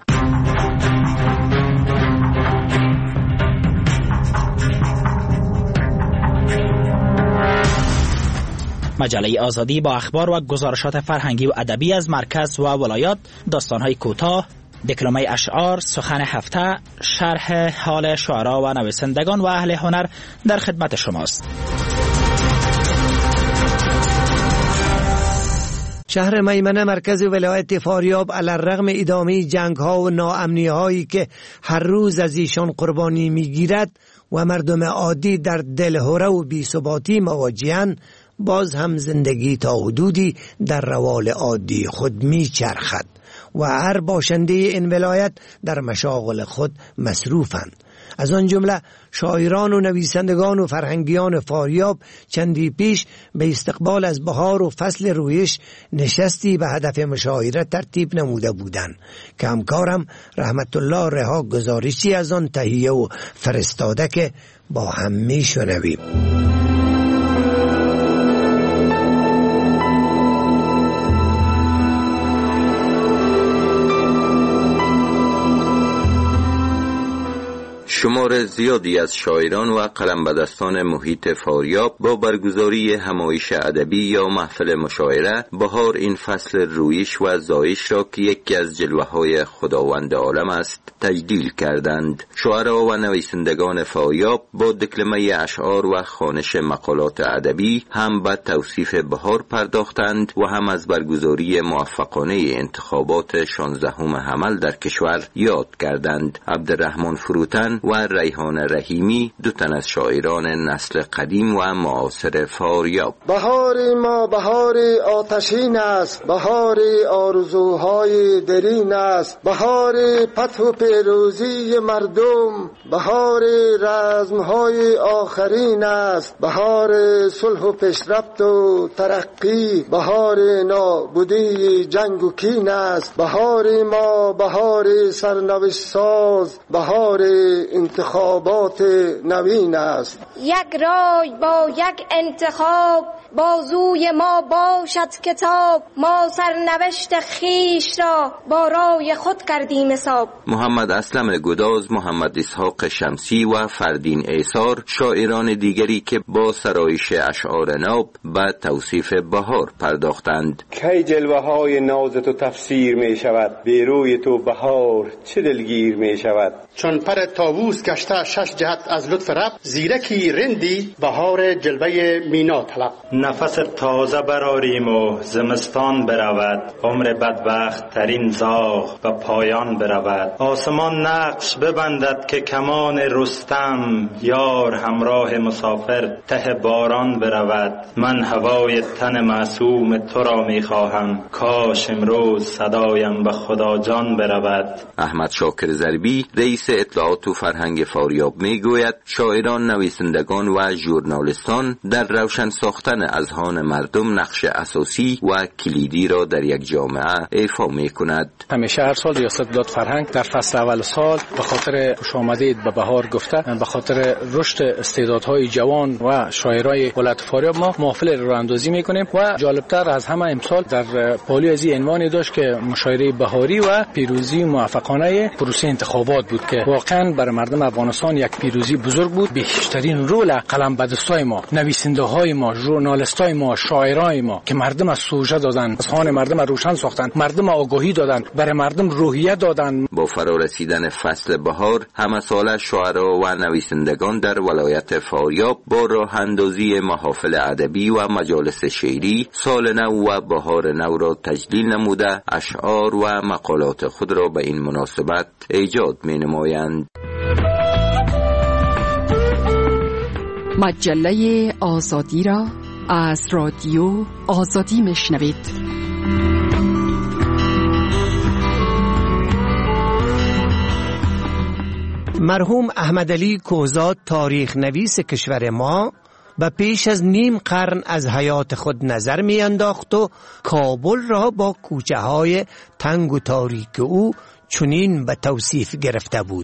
مجله آزادی با اخبار و گزارشات فرهنگی و ادبی از مرکز و ولایات، داستان‌های کوتاه، دکلمه اشعار، سخن هفته، شرح حال شعرا و نویسندگان و اهل هنر در خدمت شماست. شهر میمنه مرکز ولایت فاریاب علی‌الرغم ادامه جنگ‌ها و ناامنی‌هایی که هر روز از ایشان قربانی می‌گیرد و مردم عادی در دلهره و بی‌ثباتی مواجه‌اند، باز هم زندگی تا حدودی در روال عادی خود می‌چرخد و هر باشنده این ولایت در مشاغل خود مصروفند. از آن جمله شاعران و نویسندگان و فرهنگیان فاریاب چندی پیش به استقبال از بهار و فصل رویش نشستی به هدف مشاعره ترتیب نموده بودند که همکارم رحمت الله رها گزارشی از آن تهیه و فرستاده که با هم میشنویم. شمار زیادی از شاعران و قلمبدستان محیط فاریاب با برگزاری همایش ادبی یا محفل مشاعره بهار این فصل رویش و زایش را که یکی از جلوه‌های خداوند عالم است تجلیل کردند. شاعران و نویسندگان فاریاب با دکلمه اشعار و خوانش مقالات ادبی هم به توصیف بهار پرداختند و هم از برگزاری موفقانه انتخابات شانزدهم حمل در کشور یاد کردند. عبدالرحمن فروتن و ریحان رحیمی، دو تن از شاعران نسل قدیم و معاصر فاریاب. بهار ما بهار آتشین است، بهار آرزوهای درین است، بهار فتح و پیروزی مردم، بهار رزمهای آخرین است، بهار صلح و پیشرفت و ترقی، بهار نابودی جنگ و کین است، بهار ما بهار سرنوشت ساز، بهار انتخابات نوین است. یک رای با یک انتخاب، بازوی ما باشد کتاب، ما سرنوشت خیش را با رای خود کردیم حساب. محمد اسلم گداز، محمد اسحاق شمسی و فردین ایثار شاعران دیگری که با سرایش اشعار ناب به توصیف بهار پرداختند. کی جلوه های ناز تو تفسیر می شود، بیروی تو بهار چه دلگیر می شود. چون پر طاووس گشته شش جهت از لطف رب، زیرکی رندی بهار جلوه مینا طلب. نفس تازه براریم و زمستان برود، عمر بدبخت ترین زاغ به پایان برود. آسمان نقش ببندد که کمان رستم، یار همراه مسافر ته باران برود. من هوای تن معصوم تو را می خواهم، کاش امروز صدایم به خدا جان برود. احمد شاکر ضربی، رئیس اطلاعات و فرهنگ فاریاب می گوید شاعران، نویسندگان و ژورنالیستان در روشن ساختن اذهان مردم نقش اساسی و کلیدی را در یک جامعه ایفا می کند. همیشه هر سال ریاست داد فرهنگ در فصل اول سال به خاطر خوش آمدید به بهار گفته، به خاطر رشد استعدادهای جوان و شاعرای ولایت فاریاب ما محفل راهاندازی میکنیم و جالبتر از همه امسال در پالی از این عنوانی داشت که مشاعره بهاری و پیروزی موفقانه پروسه انتخابات بود که واقعا برای مردم افغانستان یک پیروزی بزرگ بود. بیشترین رول قلم به دستای ما، نویسنده های ما، ژورنالیستای ما، شاعرای ما که مردم از سوژه دادن، از خان مردم روشن ساختن، مردم آگاهی دادن، برای مردم روحیه دادن. با فرارسیدن فصل بهار، همه ساله شاعرها و نویسندگان در ولایت فاریاب با راه اندازی محافل ادبی و مجالس شعری سال نو و بهار نو را تجلیل نموده، اشعار و مقالات خود را به این مناسبت ایجاد می نمایند. مجله آزادی را از رادیو آزادی میشنوید. مرحوم احمد علی کوزاد، تاریخ نویس کشور ما، و پیش از نیم قرن از حیات خود نظر می انداخت و کابل را با کوچه های تنگ و تاریک او چنین به توصیف گرفته بود: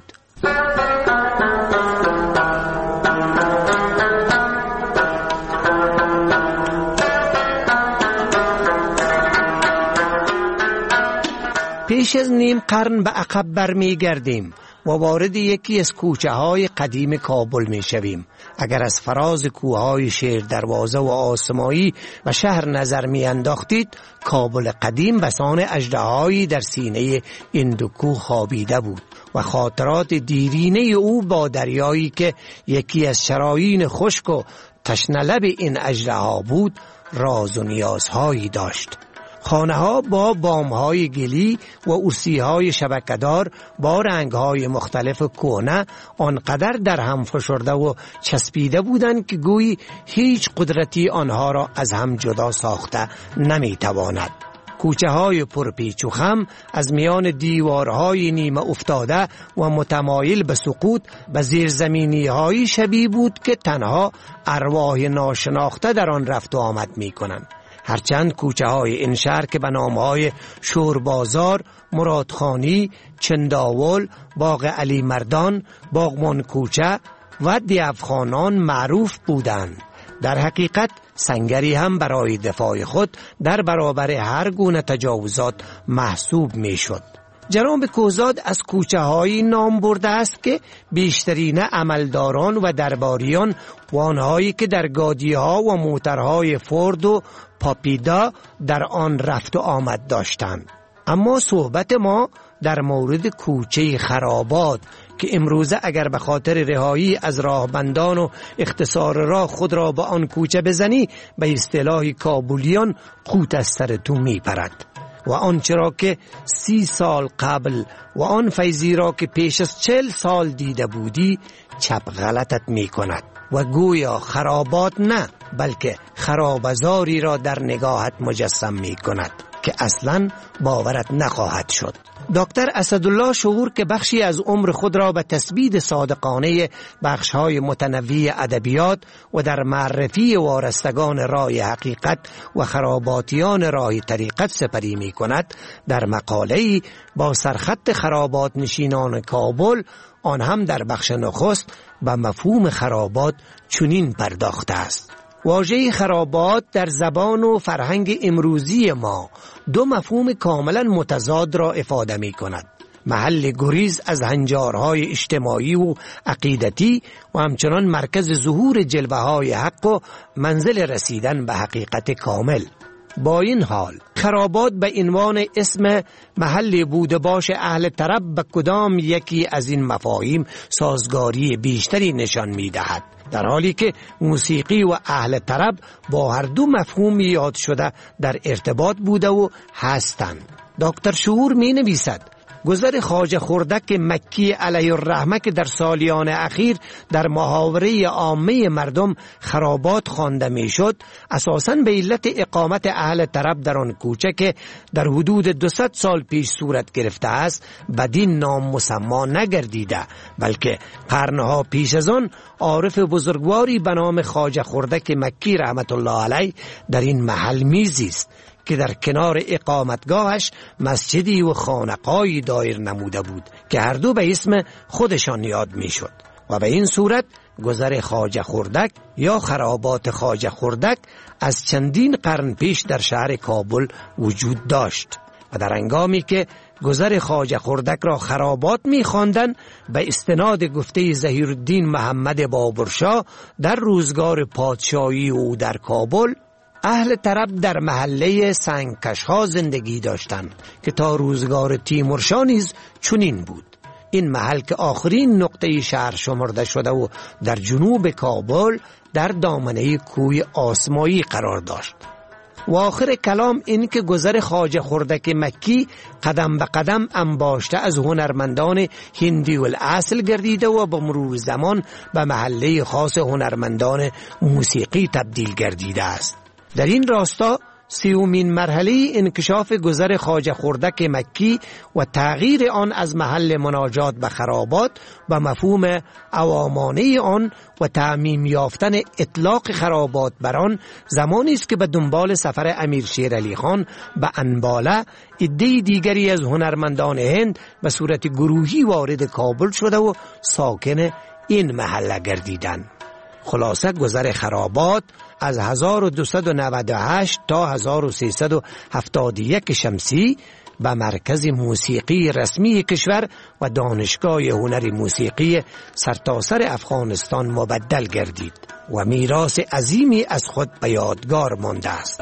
پیش از نیم قرن به عقب برمی گردیم و وارد یکی از کوچه های قدیم کابل می شویم. اگر از فراز کوههای شیر دروازه و آسمایی و شهر نظر می انداختید، کابل قدیم بسان اژدهایی در سینه این دو کوه خوابیده بود و خاطرات دیرینه او با دریایی که یکی از شرايين خشک و تشنه لب این اژدها بود راز و نیازهایی داشت. خانه ها با بام های گلی و ارسی های شبکه‌دار با رنگ های مختلف کهنه آنقدر در هم فشرده و چسبیده بودند که گویی هیچ قدرتی آنها را از هم جدا ساخته نمی تواند. کوچه های پرپیچ و خم از میان دیوارهای نیمه افتاده و متمایل به سقوط به زیرزمینی های شبیه بود که تنها ارواح ناشناخته در آن رفت و آمد می کنند. هرچند کوچه های این شهر که به نام های شوربازار، مرادخانی، چنداول، باغ علی مردان، باغمان کوچه و دیوخانان معروف بودند، در حقیقت سنگری هم برای دفاع خود در برابر هر گونه تجاوزات محسوب می شد. جناب کوزاد از کوچه های نام برده است که بیشترین عملداران و درباریان و آنهایی که در گادی ها و موترهای فورد و پاپیدا در آن رفت و آمد داشتند. اما صحبت ما در مورد کوچه خرابات که امروزه اگر به خاطر رهایی از راهبندان و اختصار راه خود را به آن کوچه بزنی به اصطلاح کابولیان قوت از سر تو می پرد. و آنچه را که سی سال قبل و آن فیضی را که پیش از چل سال دیده بودی چپ غلطت می کند و گویا خرابات نه بلکه خرابزاری را در نگاهت مجسم می کند که اصلاً باورت نخواهد شد. دکتر اسدالله شعور که بخشی از عمر خود را به تثبیت صادقانه بخش‌های متنوع ادبیات و در معرفی وارستگان راه حقیقت و خراباتیان راه طریقت سپری می کند، در مقاله‌ای با سرخط خرابات نشینان کابل، آن هم در بخش نخست، به مفهوم خرابات چنین پرداخته است: واژه خرابات در زبان و فرهنگ امروزی ما دو مفهوم کاملا متضاد را افاده می کند: محل گریز از هنجارهای اجتماعی و عقیدتی و همچنان مرکز ظهور جلوه های حق و منزل رسیدن به حقیقت کامل. با این حال خرابات به عنوان اسم محل بوده باش اهل طرب به کدام یکی از این مفاهیم سازگاری بیشتری نشان می دهد، در حالی که موسیقی و اهل طرب با هر دو مفهوم یاد شده در ارتباط بوده و هستند. دکتر شعور می نویسد: گذر خواجه خردک مکی علیه الرحمه که در سالیان اخیر در محاوره عامه مردم خرابات خوانده میشد، اساساً به علت اقامت اهل طرب در آن کوچه که در حدود دویست سال پیش صورت گرفته است بدین نام مسما نگردیده، بلکه قرنها پیش از آن عارف بزرگواری به نام خواجه خردک مکی رحمت الله علیه در این محل میزیست که در کنار اقامتگاهش مسجدی و خانقاهی دایر نموده بود که هر دو به اسم خودشان یاد می شد و به این صورت گذر خواجه خردک یا خرابات خواجه خردک از چندین قرن پیش در شهر کابل وجود داشت و در هنگامی که گذر خواجه خردک را خرابات می خواندند، به استناد گفته ظهیرالدین محمد بابرشاه در روزگار پادشاهی او در کابل، اهل طرب در محله سنگکشها زندگی داشتند که تا روزگار تیمورشاه نیز چنین بود. این محل که آخرین نقطه شهر شمرده شده و در جنوب کابل در دامنه کوه آسمایی قرار داشت. و آخر کلام این که گذر خواجه خردک مکی قدم به قدم انباشته از هنرمندان هندی الاصل گردیده و با مرور زمان به محله خاص هنرمندان موسیقی تبدیل گردیده است. در این راستا سیومین مرحله انکشاف گذر خواجه خردک مکی و تغییر آن از محل مناجات به خرابات و مفهوم عوامانه آن و تعمیم یافتن اطلاق خرابات بر آن زمانی است که به دنبال سفر امیر شیر علی خان به انباله عده دیگری از هنرمندان هند به صورت گروهی وارد کابل شده و ساکن این محله گردیدند. خلاصه گذر خرابات از هزار و دویست و نود و هشت تا هزار و سیصد و هفتاد و یک شمسی به مرکز موسیقی رسمی کشور و دانشگاه هنر موسیقی سرتاسر افغانستان مبدل گردید و میراث عظیمی از خود به یادگار مانده است.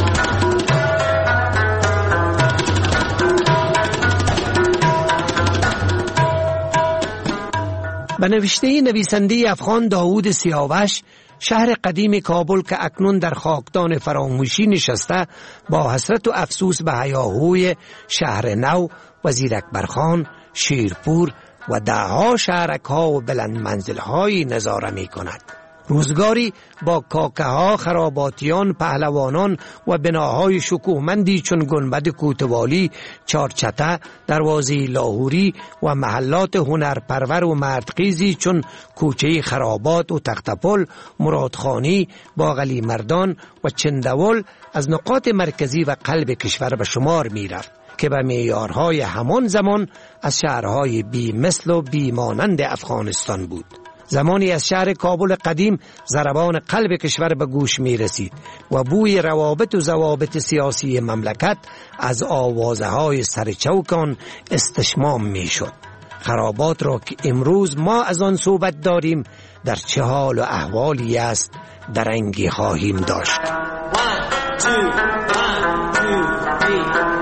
به نوشته نویسنده افغان داوود سیاوش، شهر قدیم کابل که اکنون در خاکدان فراموشی نشسته، با حسرت و افسوس به هیاهوی شهر نو و زیرکبرخان، شیرپور و دهها شهرک‌ها و بلند منزل‌هایی نظاره می کند. روزگاری با کاکه ها، خراباتیان، پهلوانان و بناهای شکوهمندی چون گنبد کوتوالی، چارچته، دروازه لاهوری و محلات هنرپرور و مردخیزی چون کوچه خرابات و تختپل، مرادخانی، باغلی مردان و چندول از نقاط مرکزی و قلب کشور به شمار می رفت که به معیارهای همان زمان از شهرهای بی مثل و بی مانند افغانستان بود. زمانی از شهر کابل قدیم ضربان قلب کشور به گوش می رسید و بوی روابط و ضوابط سیاسی مملکت از آوازه های سرچوکان استشمام می شد. خرابات را که امروز ما از آن صحبت داریم در چه حال و احوالی است درنگی خواهیم داشت. One, two, one, two, three.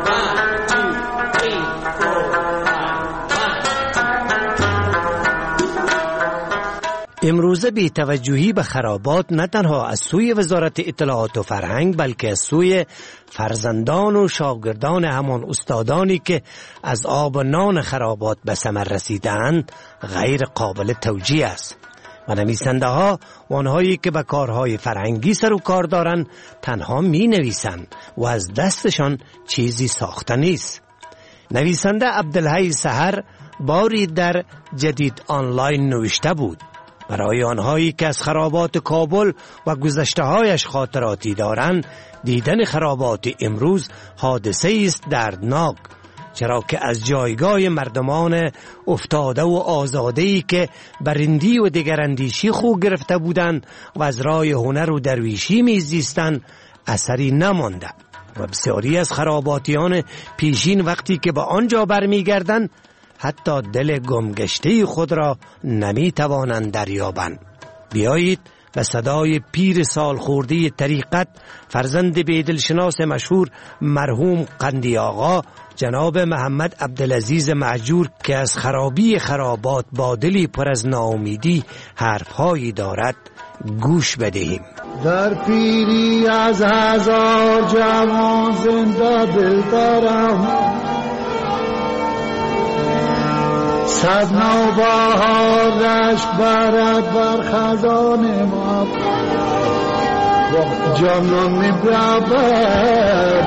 امروزه بی توجهی به خرابات نه تنها از سوی وزارت اطلاعات و فرهنگ بلکه از سوی فرزندان و شاگردان همان استادانی که از آب و نان خرابات به ثمر رسیدند غیر قابل توجیه است و نویسنده ها و آنهایی که به کارهای فرهنگی سر و کار دارند تنها می نویسند و از دستشان چیزی ساخته نیست. نویسنده عبدالحی سحر باری در جدید آنلاین نوشته بود برای آنهایی که از خرابات کابل و گذشته هایش خاطراتی دارند دیدن خرابات امروز حادثه است دردناک، چرا که از جایگاه مردمان افتاده و آزاده‌ای که برندی و دگراندیشی خو گرفته بودند و از راه هنر و درویشی میزیستند اثری نمانده و بسیاری از خراباتیان پیشین وقتی که به آنجا برمیگردند حتی دل گمگشته خود را نمی توانند دریابند. بیایید به صدای پیر سال خورده طریقت فرزند بیدلشناس مشهور مرحوم قندی آقا جناب محمد عبدالعزیز معجور که از خرابی خرابات با دلی پر از ناامیدی حرفهایی دارد گوش بدهیم. در پیری از هزار جوان زنده دل دارم، صد نوبهار رشک برد بر خزان ما، جانان می بیابد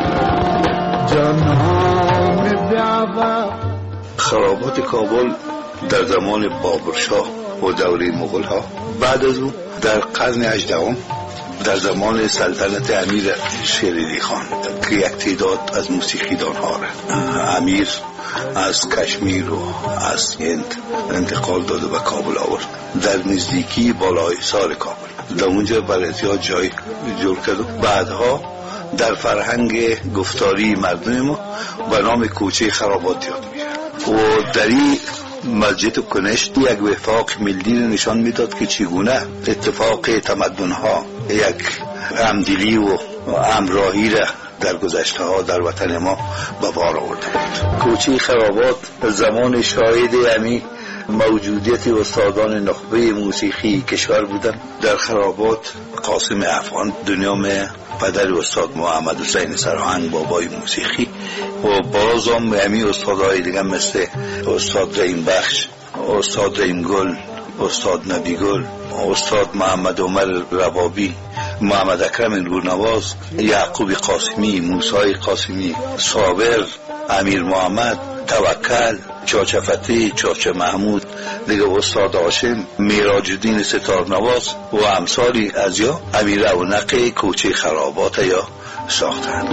جانان می بیابد. خرابات کابل در زمان بابرشاه و دوره مغول ها، بعد از او در قرن هجدهم در زمان سلطنت امیر شیرعلی خان که یک تعداد از موسیقیدان ها را امیر از کشمیر و از هند انتقال داده به کابل آورد. در نزدیکی بالای سار کابل در اونجا برای زیاد جای جور کرد. بعدها در فرهنگ گفتاری مردم ما به نام کوچه خرابات یاد میشه و در این مسجد کنشت یک وفاق ملی نشان میداد که چگونه اتفاق تمدن ها یک همدلی و همراهی را در گذشته ها در وطن ما به بار آورده بود. کوچه خرابات زمان شاهد امی موجودیت استادان نخبه موسیقی کشور بودند. در خرابات قاسم افغان دنیام پدر استاد محمد حسین سراهنگ بابای موسیقی و باز هم امی استادهای دیگه مثل استاد رحیم بخش، استاد رحیم گل، استاد نبی گل، استاد محمد عمر ربابی، محمد اکرم نورنواز، یعقوب قاسمی، موسی قاسمی، صابر، امیر محمد، توکل، چاچه فتی، چاچه محمود، دیگه استاد هاشم، میراج الدین ستارنواز و امثالی از یا امیر رونق کوچه خرابات یا ساختن.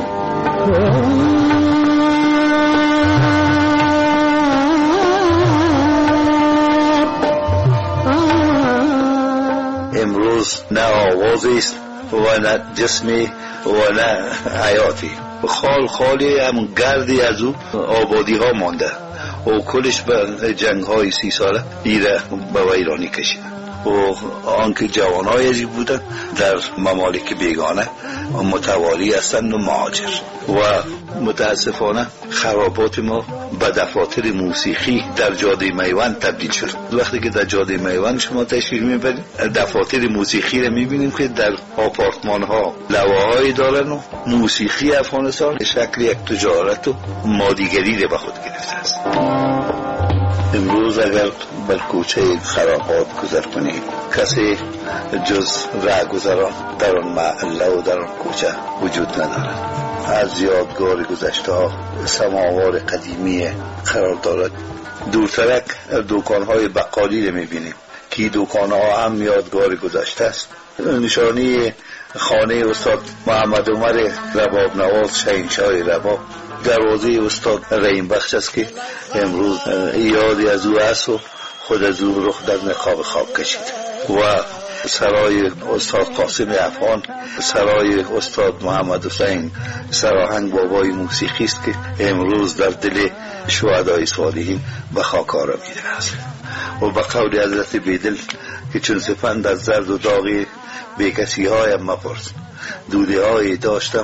امروز نه آوازی است و نه جسمی و نه حیاتی، خال خالی هم گردی از او آبادی ها مانده و کلش به جنگ های سی ساله ایره به ویرانی کشید و آنکه جوان های ازی بودن در ممالک بیگانه متوالی هستند و مهاجر و متاسفانه خرابات ما به دفاتر موسیقی در جاده میوند تبدیل شد. وقتی که در جاده میوند شما تشریف میبرید دفاتر موسیقی رو میبینیم که در آپارتمان ها لواهایی دارن و موسیقی افغانستان شکل یک تجارت و مادیگری رو به خود گرفته است. امروز اگر بر کوچه خرابات گذر کنید کسی جز رهگذران در آن محله و در آن کوچه وجود ندارد. از یادگار گذشته ها سماوار قدیمی قرار دارد. دورترک دکانهای بقالی رو میبینیم که دکانها هم یادگار گذشته است. نشانی خانه استاد محمد عمر رباب نواز شهنشاه رباب، دروازه استاد رحیم بخش است که امروز یادی از او است و خود از او رخ در نقاب خواب کشید و سرای استاد قاسم افغان، سرای استاد محمد حسین سراهنگ بابای موسیقی است که امروز در دل شهدای صالحین به خاک آرامیده است و به قول حضرت بیدل که چون سپند از زرد و داغی به کسی هایم مپرس، دوده هایی داشتم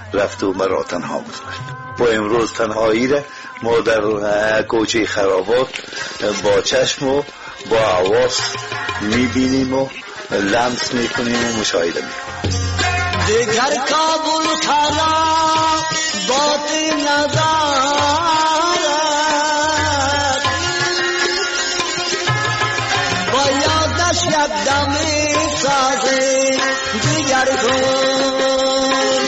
رفت و مرا تنها گذاشت. با امروز تنهایی را ما در کوچه خرابات با چشم و با حواس میبینیم و لمس میکنیم و مشاهده میکنیم. دیگر کابل خراب بات ندارد، بایدش یک دمی سازی دیگر کن.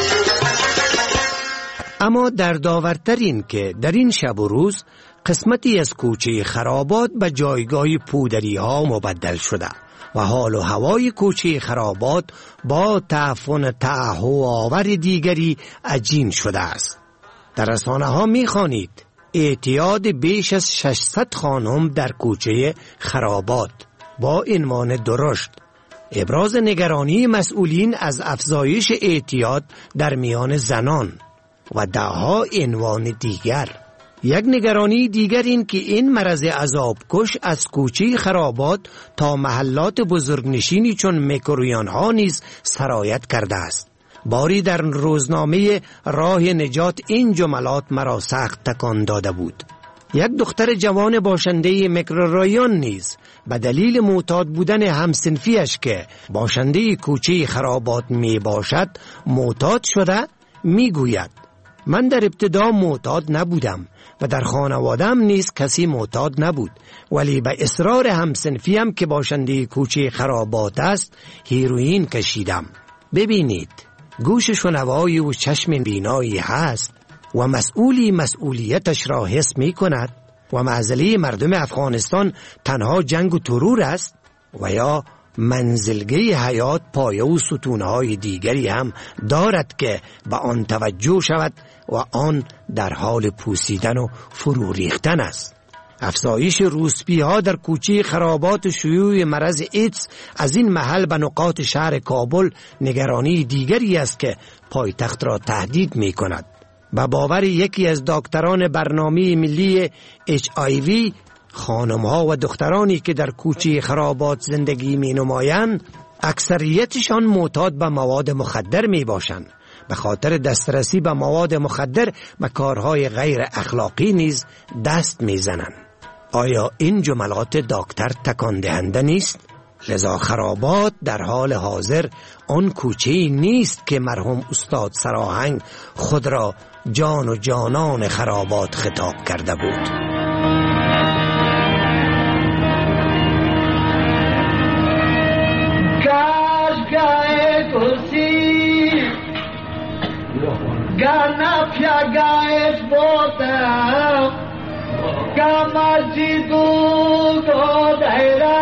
اما در داورتر این که در این شب و روز قسمتی از کوچه خرابات به جایگاه پودری ها مبدل شده و حال و هوای کوچه خرابات با تعفن تعهو آور دیگری عجین شده است. در رسانه ها می خوانید اعتیاد بیش از ششصد خانم در کوچه خرابات با عنوان درشت. ابراز نگرانی مسئولین از افزایش اعتیاد در میان زنان و دهها عنوان دیگر. یک نگرانی دیگر این که این مرض عذابکش از کوچه خرابات تا محلات بزرگنشینی چون مکرویان ها نیز سرایت کرده است. باری در روزنامه راه نجات این جملات مرا سخت تکان داده بود. یک دختر جوان باشنده مکروریان نیز به دلیل معتاد بودن همسنفیش که باشنده کوچه خرابات می باشد معتاد شده می گوید من در ابتدا معتاد نبودم و در خانوادم نیز کسی معتاد نبود، ولی به اصرار همسنفیم که باشنده کوچه خرابات است هیروئین کشیدم. ببینید گوش شنوایی و چشم بینایی هست و مسئولی مسئولیتش را حس می کند و معضله مردم افغانستان تنها جنگ و ترور است و یا منزلگی حیات پایه و ستونهای دیگری هم دارد که به آن توجه شود و آن در حال پوسیدن و فرو ریختن است. افزایش روسپی ها در کوچه خرابات شیوع مرض ایدز از این محل به نقاط شهر کابل نگرانی دیگری است که پایتخت را تهدید می کند. به باور یکی از دکتران برنامه ملی اچ آی وی، خانم ها و دخترانی که در کوچه خرابات زندگی می نمایند اکثریتشان معتاد به مواد مخدر می باشند. به خاطر دسترسی به مواد مخدر به کارهای غیر اخلاقی نیز دست می زنند. آیا این جملات دکتر تکان دهنده نیست؟ لذا خرابات در حال حاضر آن کوچه نیست که مرحوم استاد سراهنگ خود را جان و جانان خرابات خطاب کرده بود. गाना प्या गाएस बोता कामाजी दू दो दायरा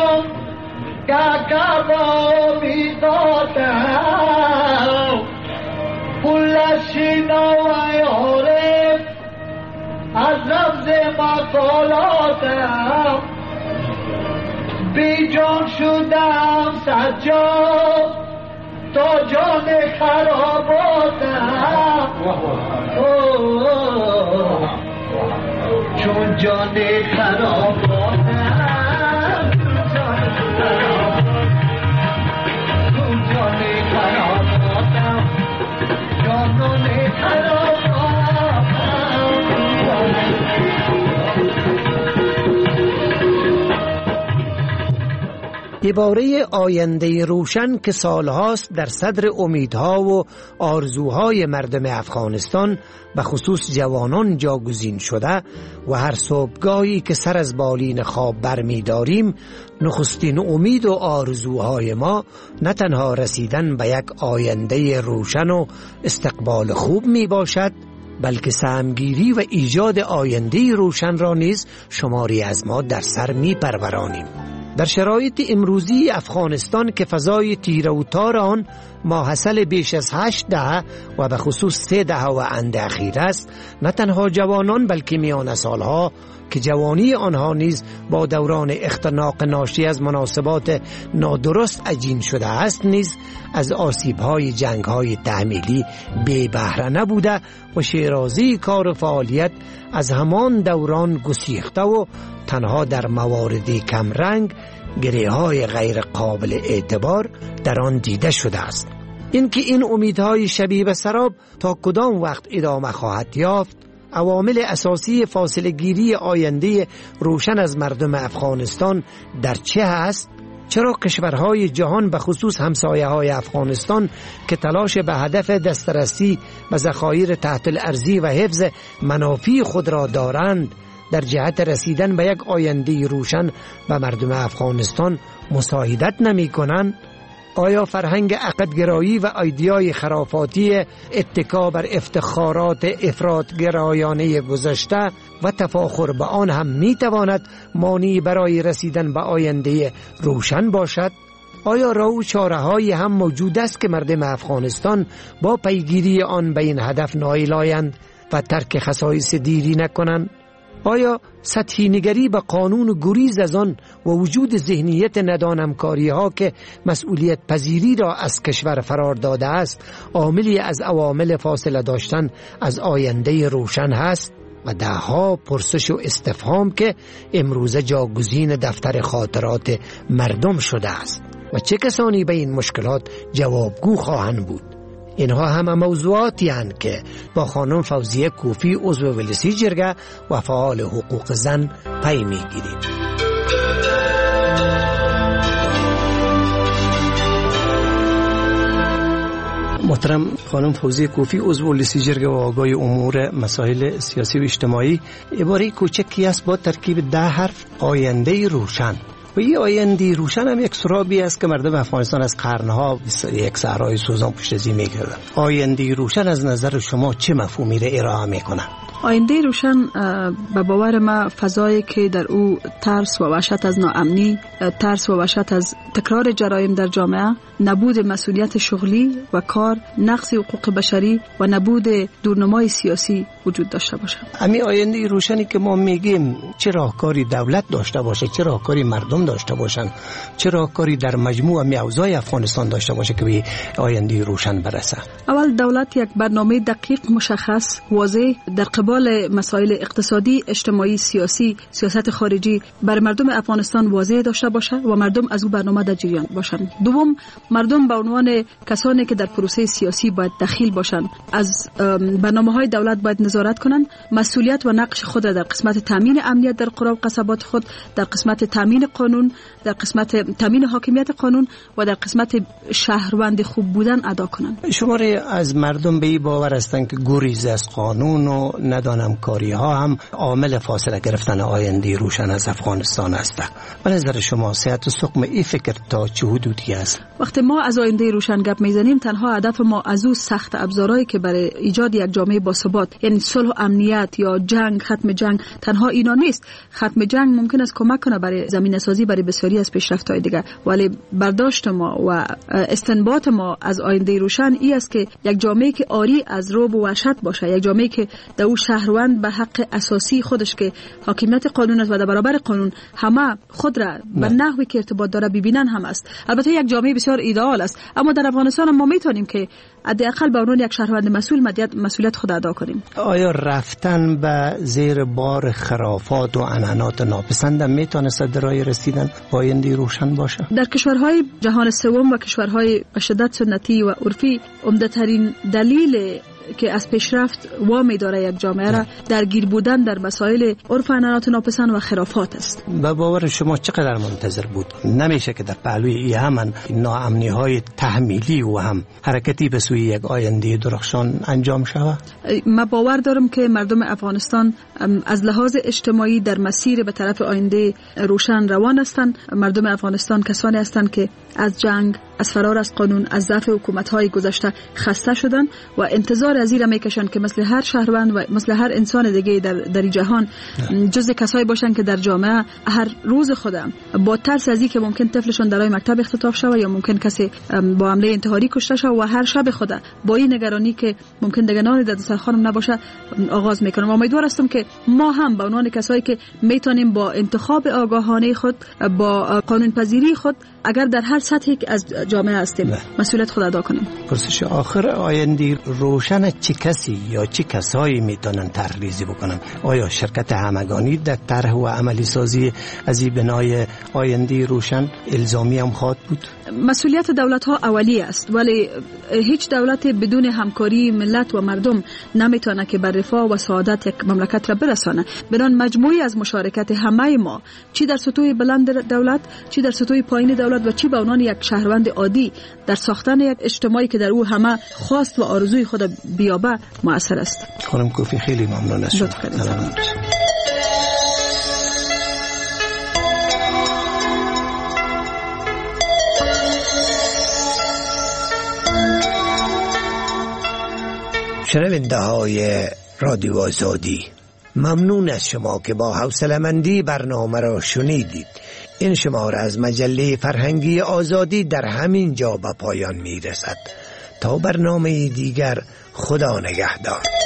काका बोमी दोता पुल्लाशी नवाय होरे अजब से माकोलोता बीजों शुदाम साजो तो जाने खराब होता चुन जाने खराब होता चुन जाने खराब होता जानों ने खराब درباره آینده روشن که سالهاست در صدر امیدها و آرزوهای مردم افغانستان به خصوص جوانان جاگزین شده و هر صبحگاهی که سر از بالین خواب برمی داریم نخستین امید و آرزوهای ما نه تنها رسیدن به یک آینده روشن و استقبال خوب می باشد، بلکه سهمگیری و ایجاد آینده روشن را نیز شماری از ما در سر می پرورانیم. در شرایط امروزی افغانستان که فضای تیره و تار آن ماحصل بیش از هشت دهه و به خصوص سه دهه و اند اخیر است، نه تنها جوانان بلکه میان سالها که جوانی آنها نیز با دوران اختناق ناشی از مناسبات نادرست عجین شده است نیز از آسیب‌های جنگ‌های تحمیلی بی بهره نبوده و شیرازی کار و فعالیت از همان دوران گسیخته و تنها در مواردی کمرنگ گره‌های غیر قابل اعتبار در آن دیده شده است. اینکه این امیدهای شبیه به سراب تا کدام وقت ادامه خواهد یافت، عوامل اساسی فاصله گیری آینده روشن از مردم افغانستان در چه هست؟ چرا کشورهای جهان به خصوص همسایه های افغانستان که تلاش به هدف دسترسی به ذخایر تحت الارضی و حفظ منافع خود را دارند، در جهت رسیدن به یک آینده روشن به مردم افغانستان مساعدت نمی کنند؟ آیا فرهنگ عقدگرایی و ایدئای خرافاتی اتکا بر افتخارات افراطگرایانه گذشته و تفاخر به آن هم می تواند مانعی برای رسیدن به آینده روشن باشد؟ آیا راه و چاره‌هایی هم موجود است که مردم افغانستان با پیگیری آن به این هدف نائل آیند و ترک خصایص دیری نکنند؟ آیا سطحی نگری به قانون و گریز از آن و وجود ذهنیت ندانمکاری ها که مسئولیت پذیری را از کشور فرار داده است عاملی از عوامل فاصله داشتن از آینده روشن هست؟ و دهها پرسش و استفهام که امروزه جاگزین دفتر خاطرات مردم شده است و چه کسانی به این مشکلات جوابگو خواهند بود؟ اینها همه موضوعاتی هستند که با خانم فوزیه کوفی عضو ولسی جرگه و فعال حقوق زن پی میگیریم. محترم خانم فوزیه کوفی عضو ولسی جرگه و آگاه امور مسائل سیاسی و اجتماعی، عباره کوچکی است با ترکیب ده حرف: آینده روشن. و این آینده روشن هم یک سرابی است که مردم افغانستان از قرنها یک صحرای سوزان پشت زی می‌گردند. آینده روشن از نظر شما چه مفهومی را ارائه می‌کنه؟ آینده روشن به باور ما فضایی که در او ترس و وحشت از ناامنی، ترس و وحشت از تکرار جرایم در جامعه، نبود مسئولیت شغلی و کار، نقض حقوق بشری و نبود دورنمای سیاسی وجود داشته باشه. همین آینده روشنی که ما میگیم چه راهکاری دولت داشته باشه، چه راهکاری مردم داشته باشن، چه راهکاری در مجموع میوزای افغانستان داشته باشه که به آینده روشن برسه؟ اول دولت یک برنامه دقیق، مشخص، واضح در قبال مسائل اقتصادی، اجتماعی، سیاسی، سیاست خارجی بر مردم افغانستان واضح داشته باشه و مردم از او برنامه در جریان باشند. دوم، مردم به عنوان کسانی که در پروسه سیاسی باید دخیل باشند از برنامه‌های دولت باید نظارت کنند، مسئولیت و نقش خود را در قسمت تامین امنیت در قرى و قصبات خود، در قسمت تامین قانون، در قسمت تامین حاکمیت قانون و در قسمت شهروند خوب بودن ادا کنند. شما از مردم به این باور هستند که گریز از قانون و ندانم کاری ها هم عامل فاصله گرفتن آینده روشن از افغانستان است. به نظر شما صحت و سقم این فکر تا چه حدودی است؟ وقتی ما از آینده روشن گپ میزنیم، تنها هدف ما از او سخت ابزارهایی که برای ایجاد یک جامعه باثبات، یعنی صلح و امنیت یا جنگ، ختم جنگ، تنها اینا نیست. ختم جنگ ممکن است کمک کنه برای زمینه سازی برای بسیاری از پیشرفت‌های دیگر، ولی برداشت ما و استنباط ما از آینده روشن این است که یک جامعه که آری از رعب و وحشت باشه، یک جامعه که در او شهروند به حق اساسی خودش که حاکمیت قانون است و در برابر قانون همه خود را به نحوی که ارتباط داره ببینن هم است. البته یک جامعه بسیار ایدئال است، اما در افغانستان ما میتونیم که حداقل به عنوان یک شهروند مسئول مسئولیت خود ادا کنیم. آیا رفتن به زیر بار خرافات و عنعنات ناپسند میتونه راه رسیدن با آینده روشن باشه؟ در کشورهای جهان سوم و کشورهای به شدت سنتی و عرفی، عمده‌ترین دلیل که از پیشرفت وامی داره یک جامعه را درگیر بودن در مسائل عرف عنعنات ناپسند و خرافات است. به باور شما چقدر منتظر بود؟ نمیشه که در پهلوی همین ناامنی های تحمیلی و هم حرکتی به سوی یک آینده درخشان انجام شود؟ من باور دارم که مردم افغانستان از لحاظ اجتماعی در مسیر به طرف آینده روشن روان هستند. مردم افغانستان کسانی هستند که از جنگ، از فرار از قانون، از ضعف حکومت‌های گذشته خسته شدن و انتظار از این میکشن که مثل هر شهروند و مثل هر انسان دیگه در در جهان جزء کسایی باشن که در جامعه هر روز خودم با ترس از اینکه ممکن طفلشون در مکتب اختطاف شود یا ممکن کسی با حمله انتحاری کشته شود و هر شب خود با این نگرانی که ممکن دیگه نانی در دسترخوانم نباشه آغاز میکنم. امیدوار هستم که ما هم به عنوان کسایی که میتونیم با انتخاب آگاهانه خود، با قانون پذیری خود، اگر در هر سطحی از جامعه هستیم. نه. مسئولیت خود ادا کنیم. پرسش آخر آینده روشن چه کسی یا چه کسایی میتونن طرحریزی بکنن؟ آیا شرکت همگانی در طرح و عملی سازی از این بنای آینده روشن الزامی هم خواهد بود؟ مسئولیت دولت ها اولی است، ولی هیچ دولت بدون همکاری ملت و مردم نمیتونه که بر رفاه و سعادت یک مملکت را برسانه. بدان مجموعی از مشارکت همه ما، چی در سطوح بلند دولت، چی در سطوح پایین دولت و چی به عنوان یک شهروند عادی، در ساختن یک اجتماعی که در او همه خواست و آرزوی خود بیابه مؤثر است. خانم کوفی خیلی ممنون از شما. شنونده های رادیو آزادی، ممنون از شما که با حوصله‌مندی برنامه را شنیدید. این شماره از مجله فرهنگی آزادی در همین جا به پایان می رسد. تا برنامه دیگر، خدا نگهدار.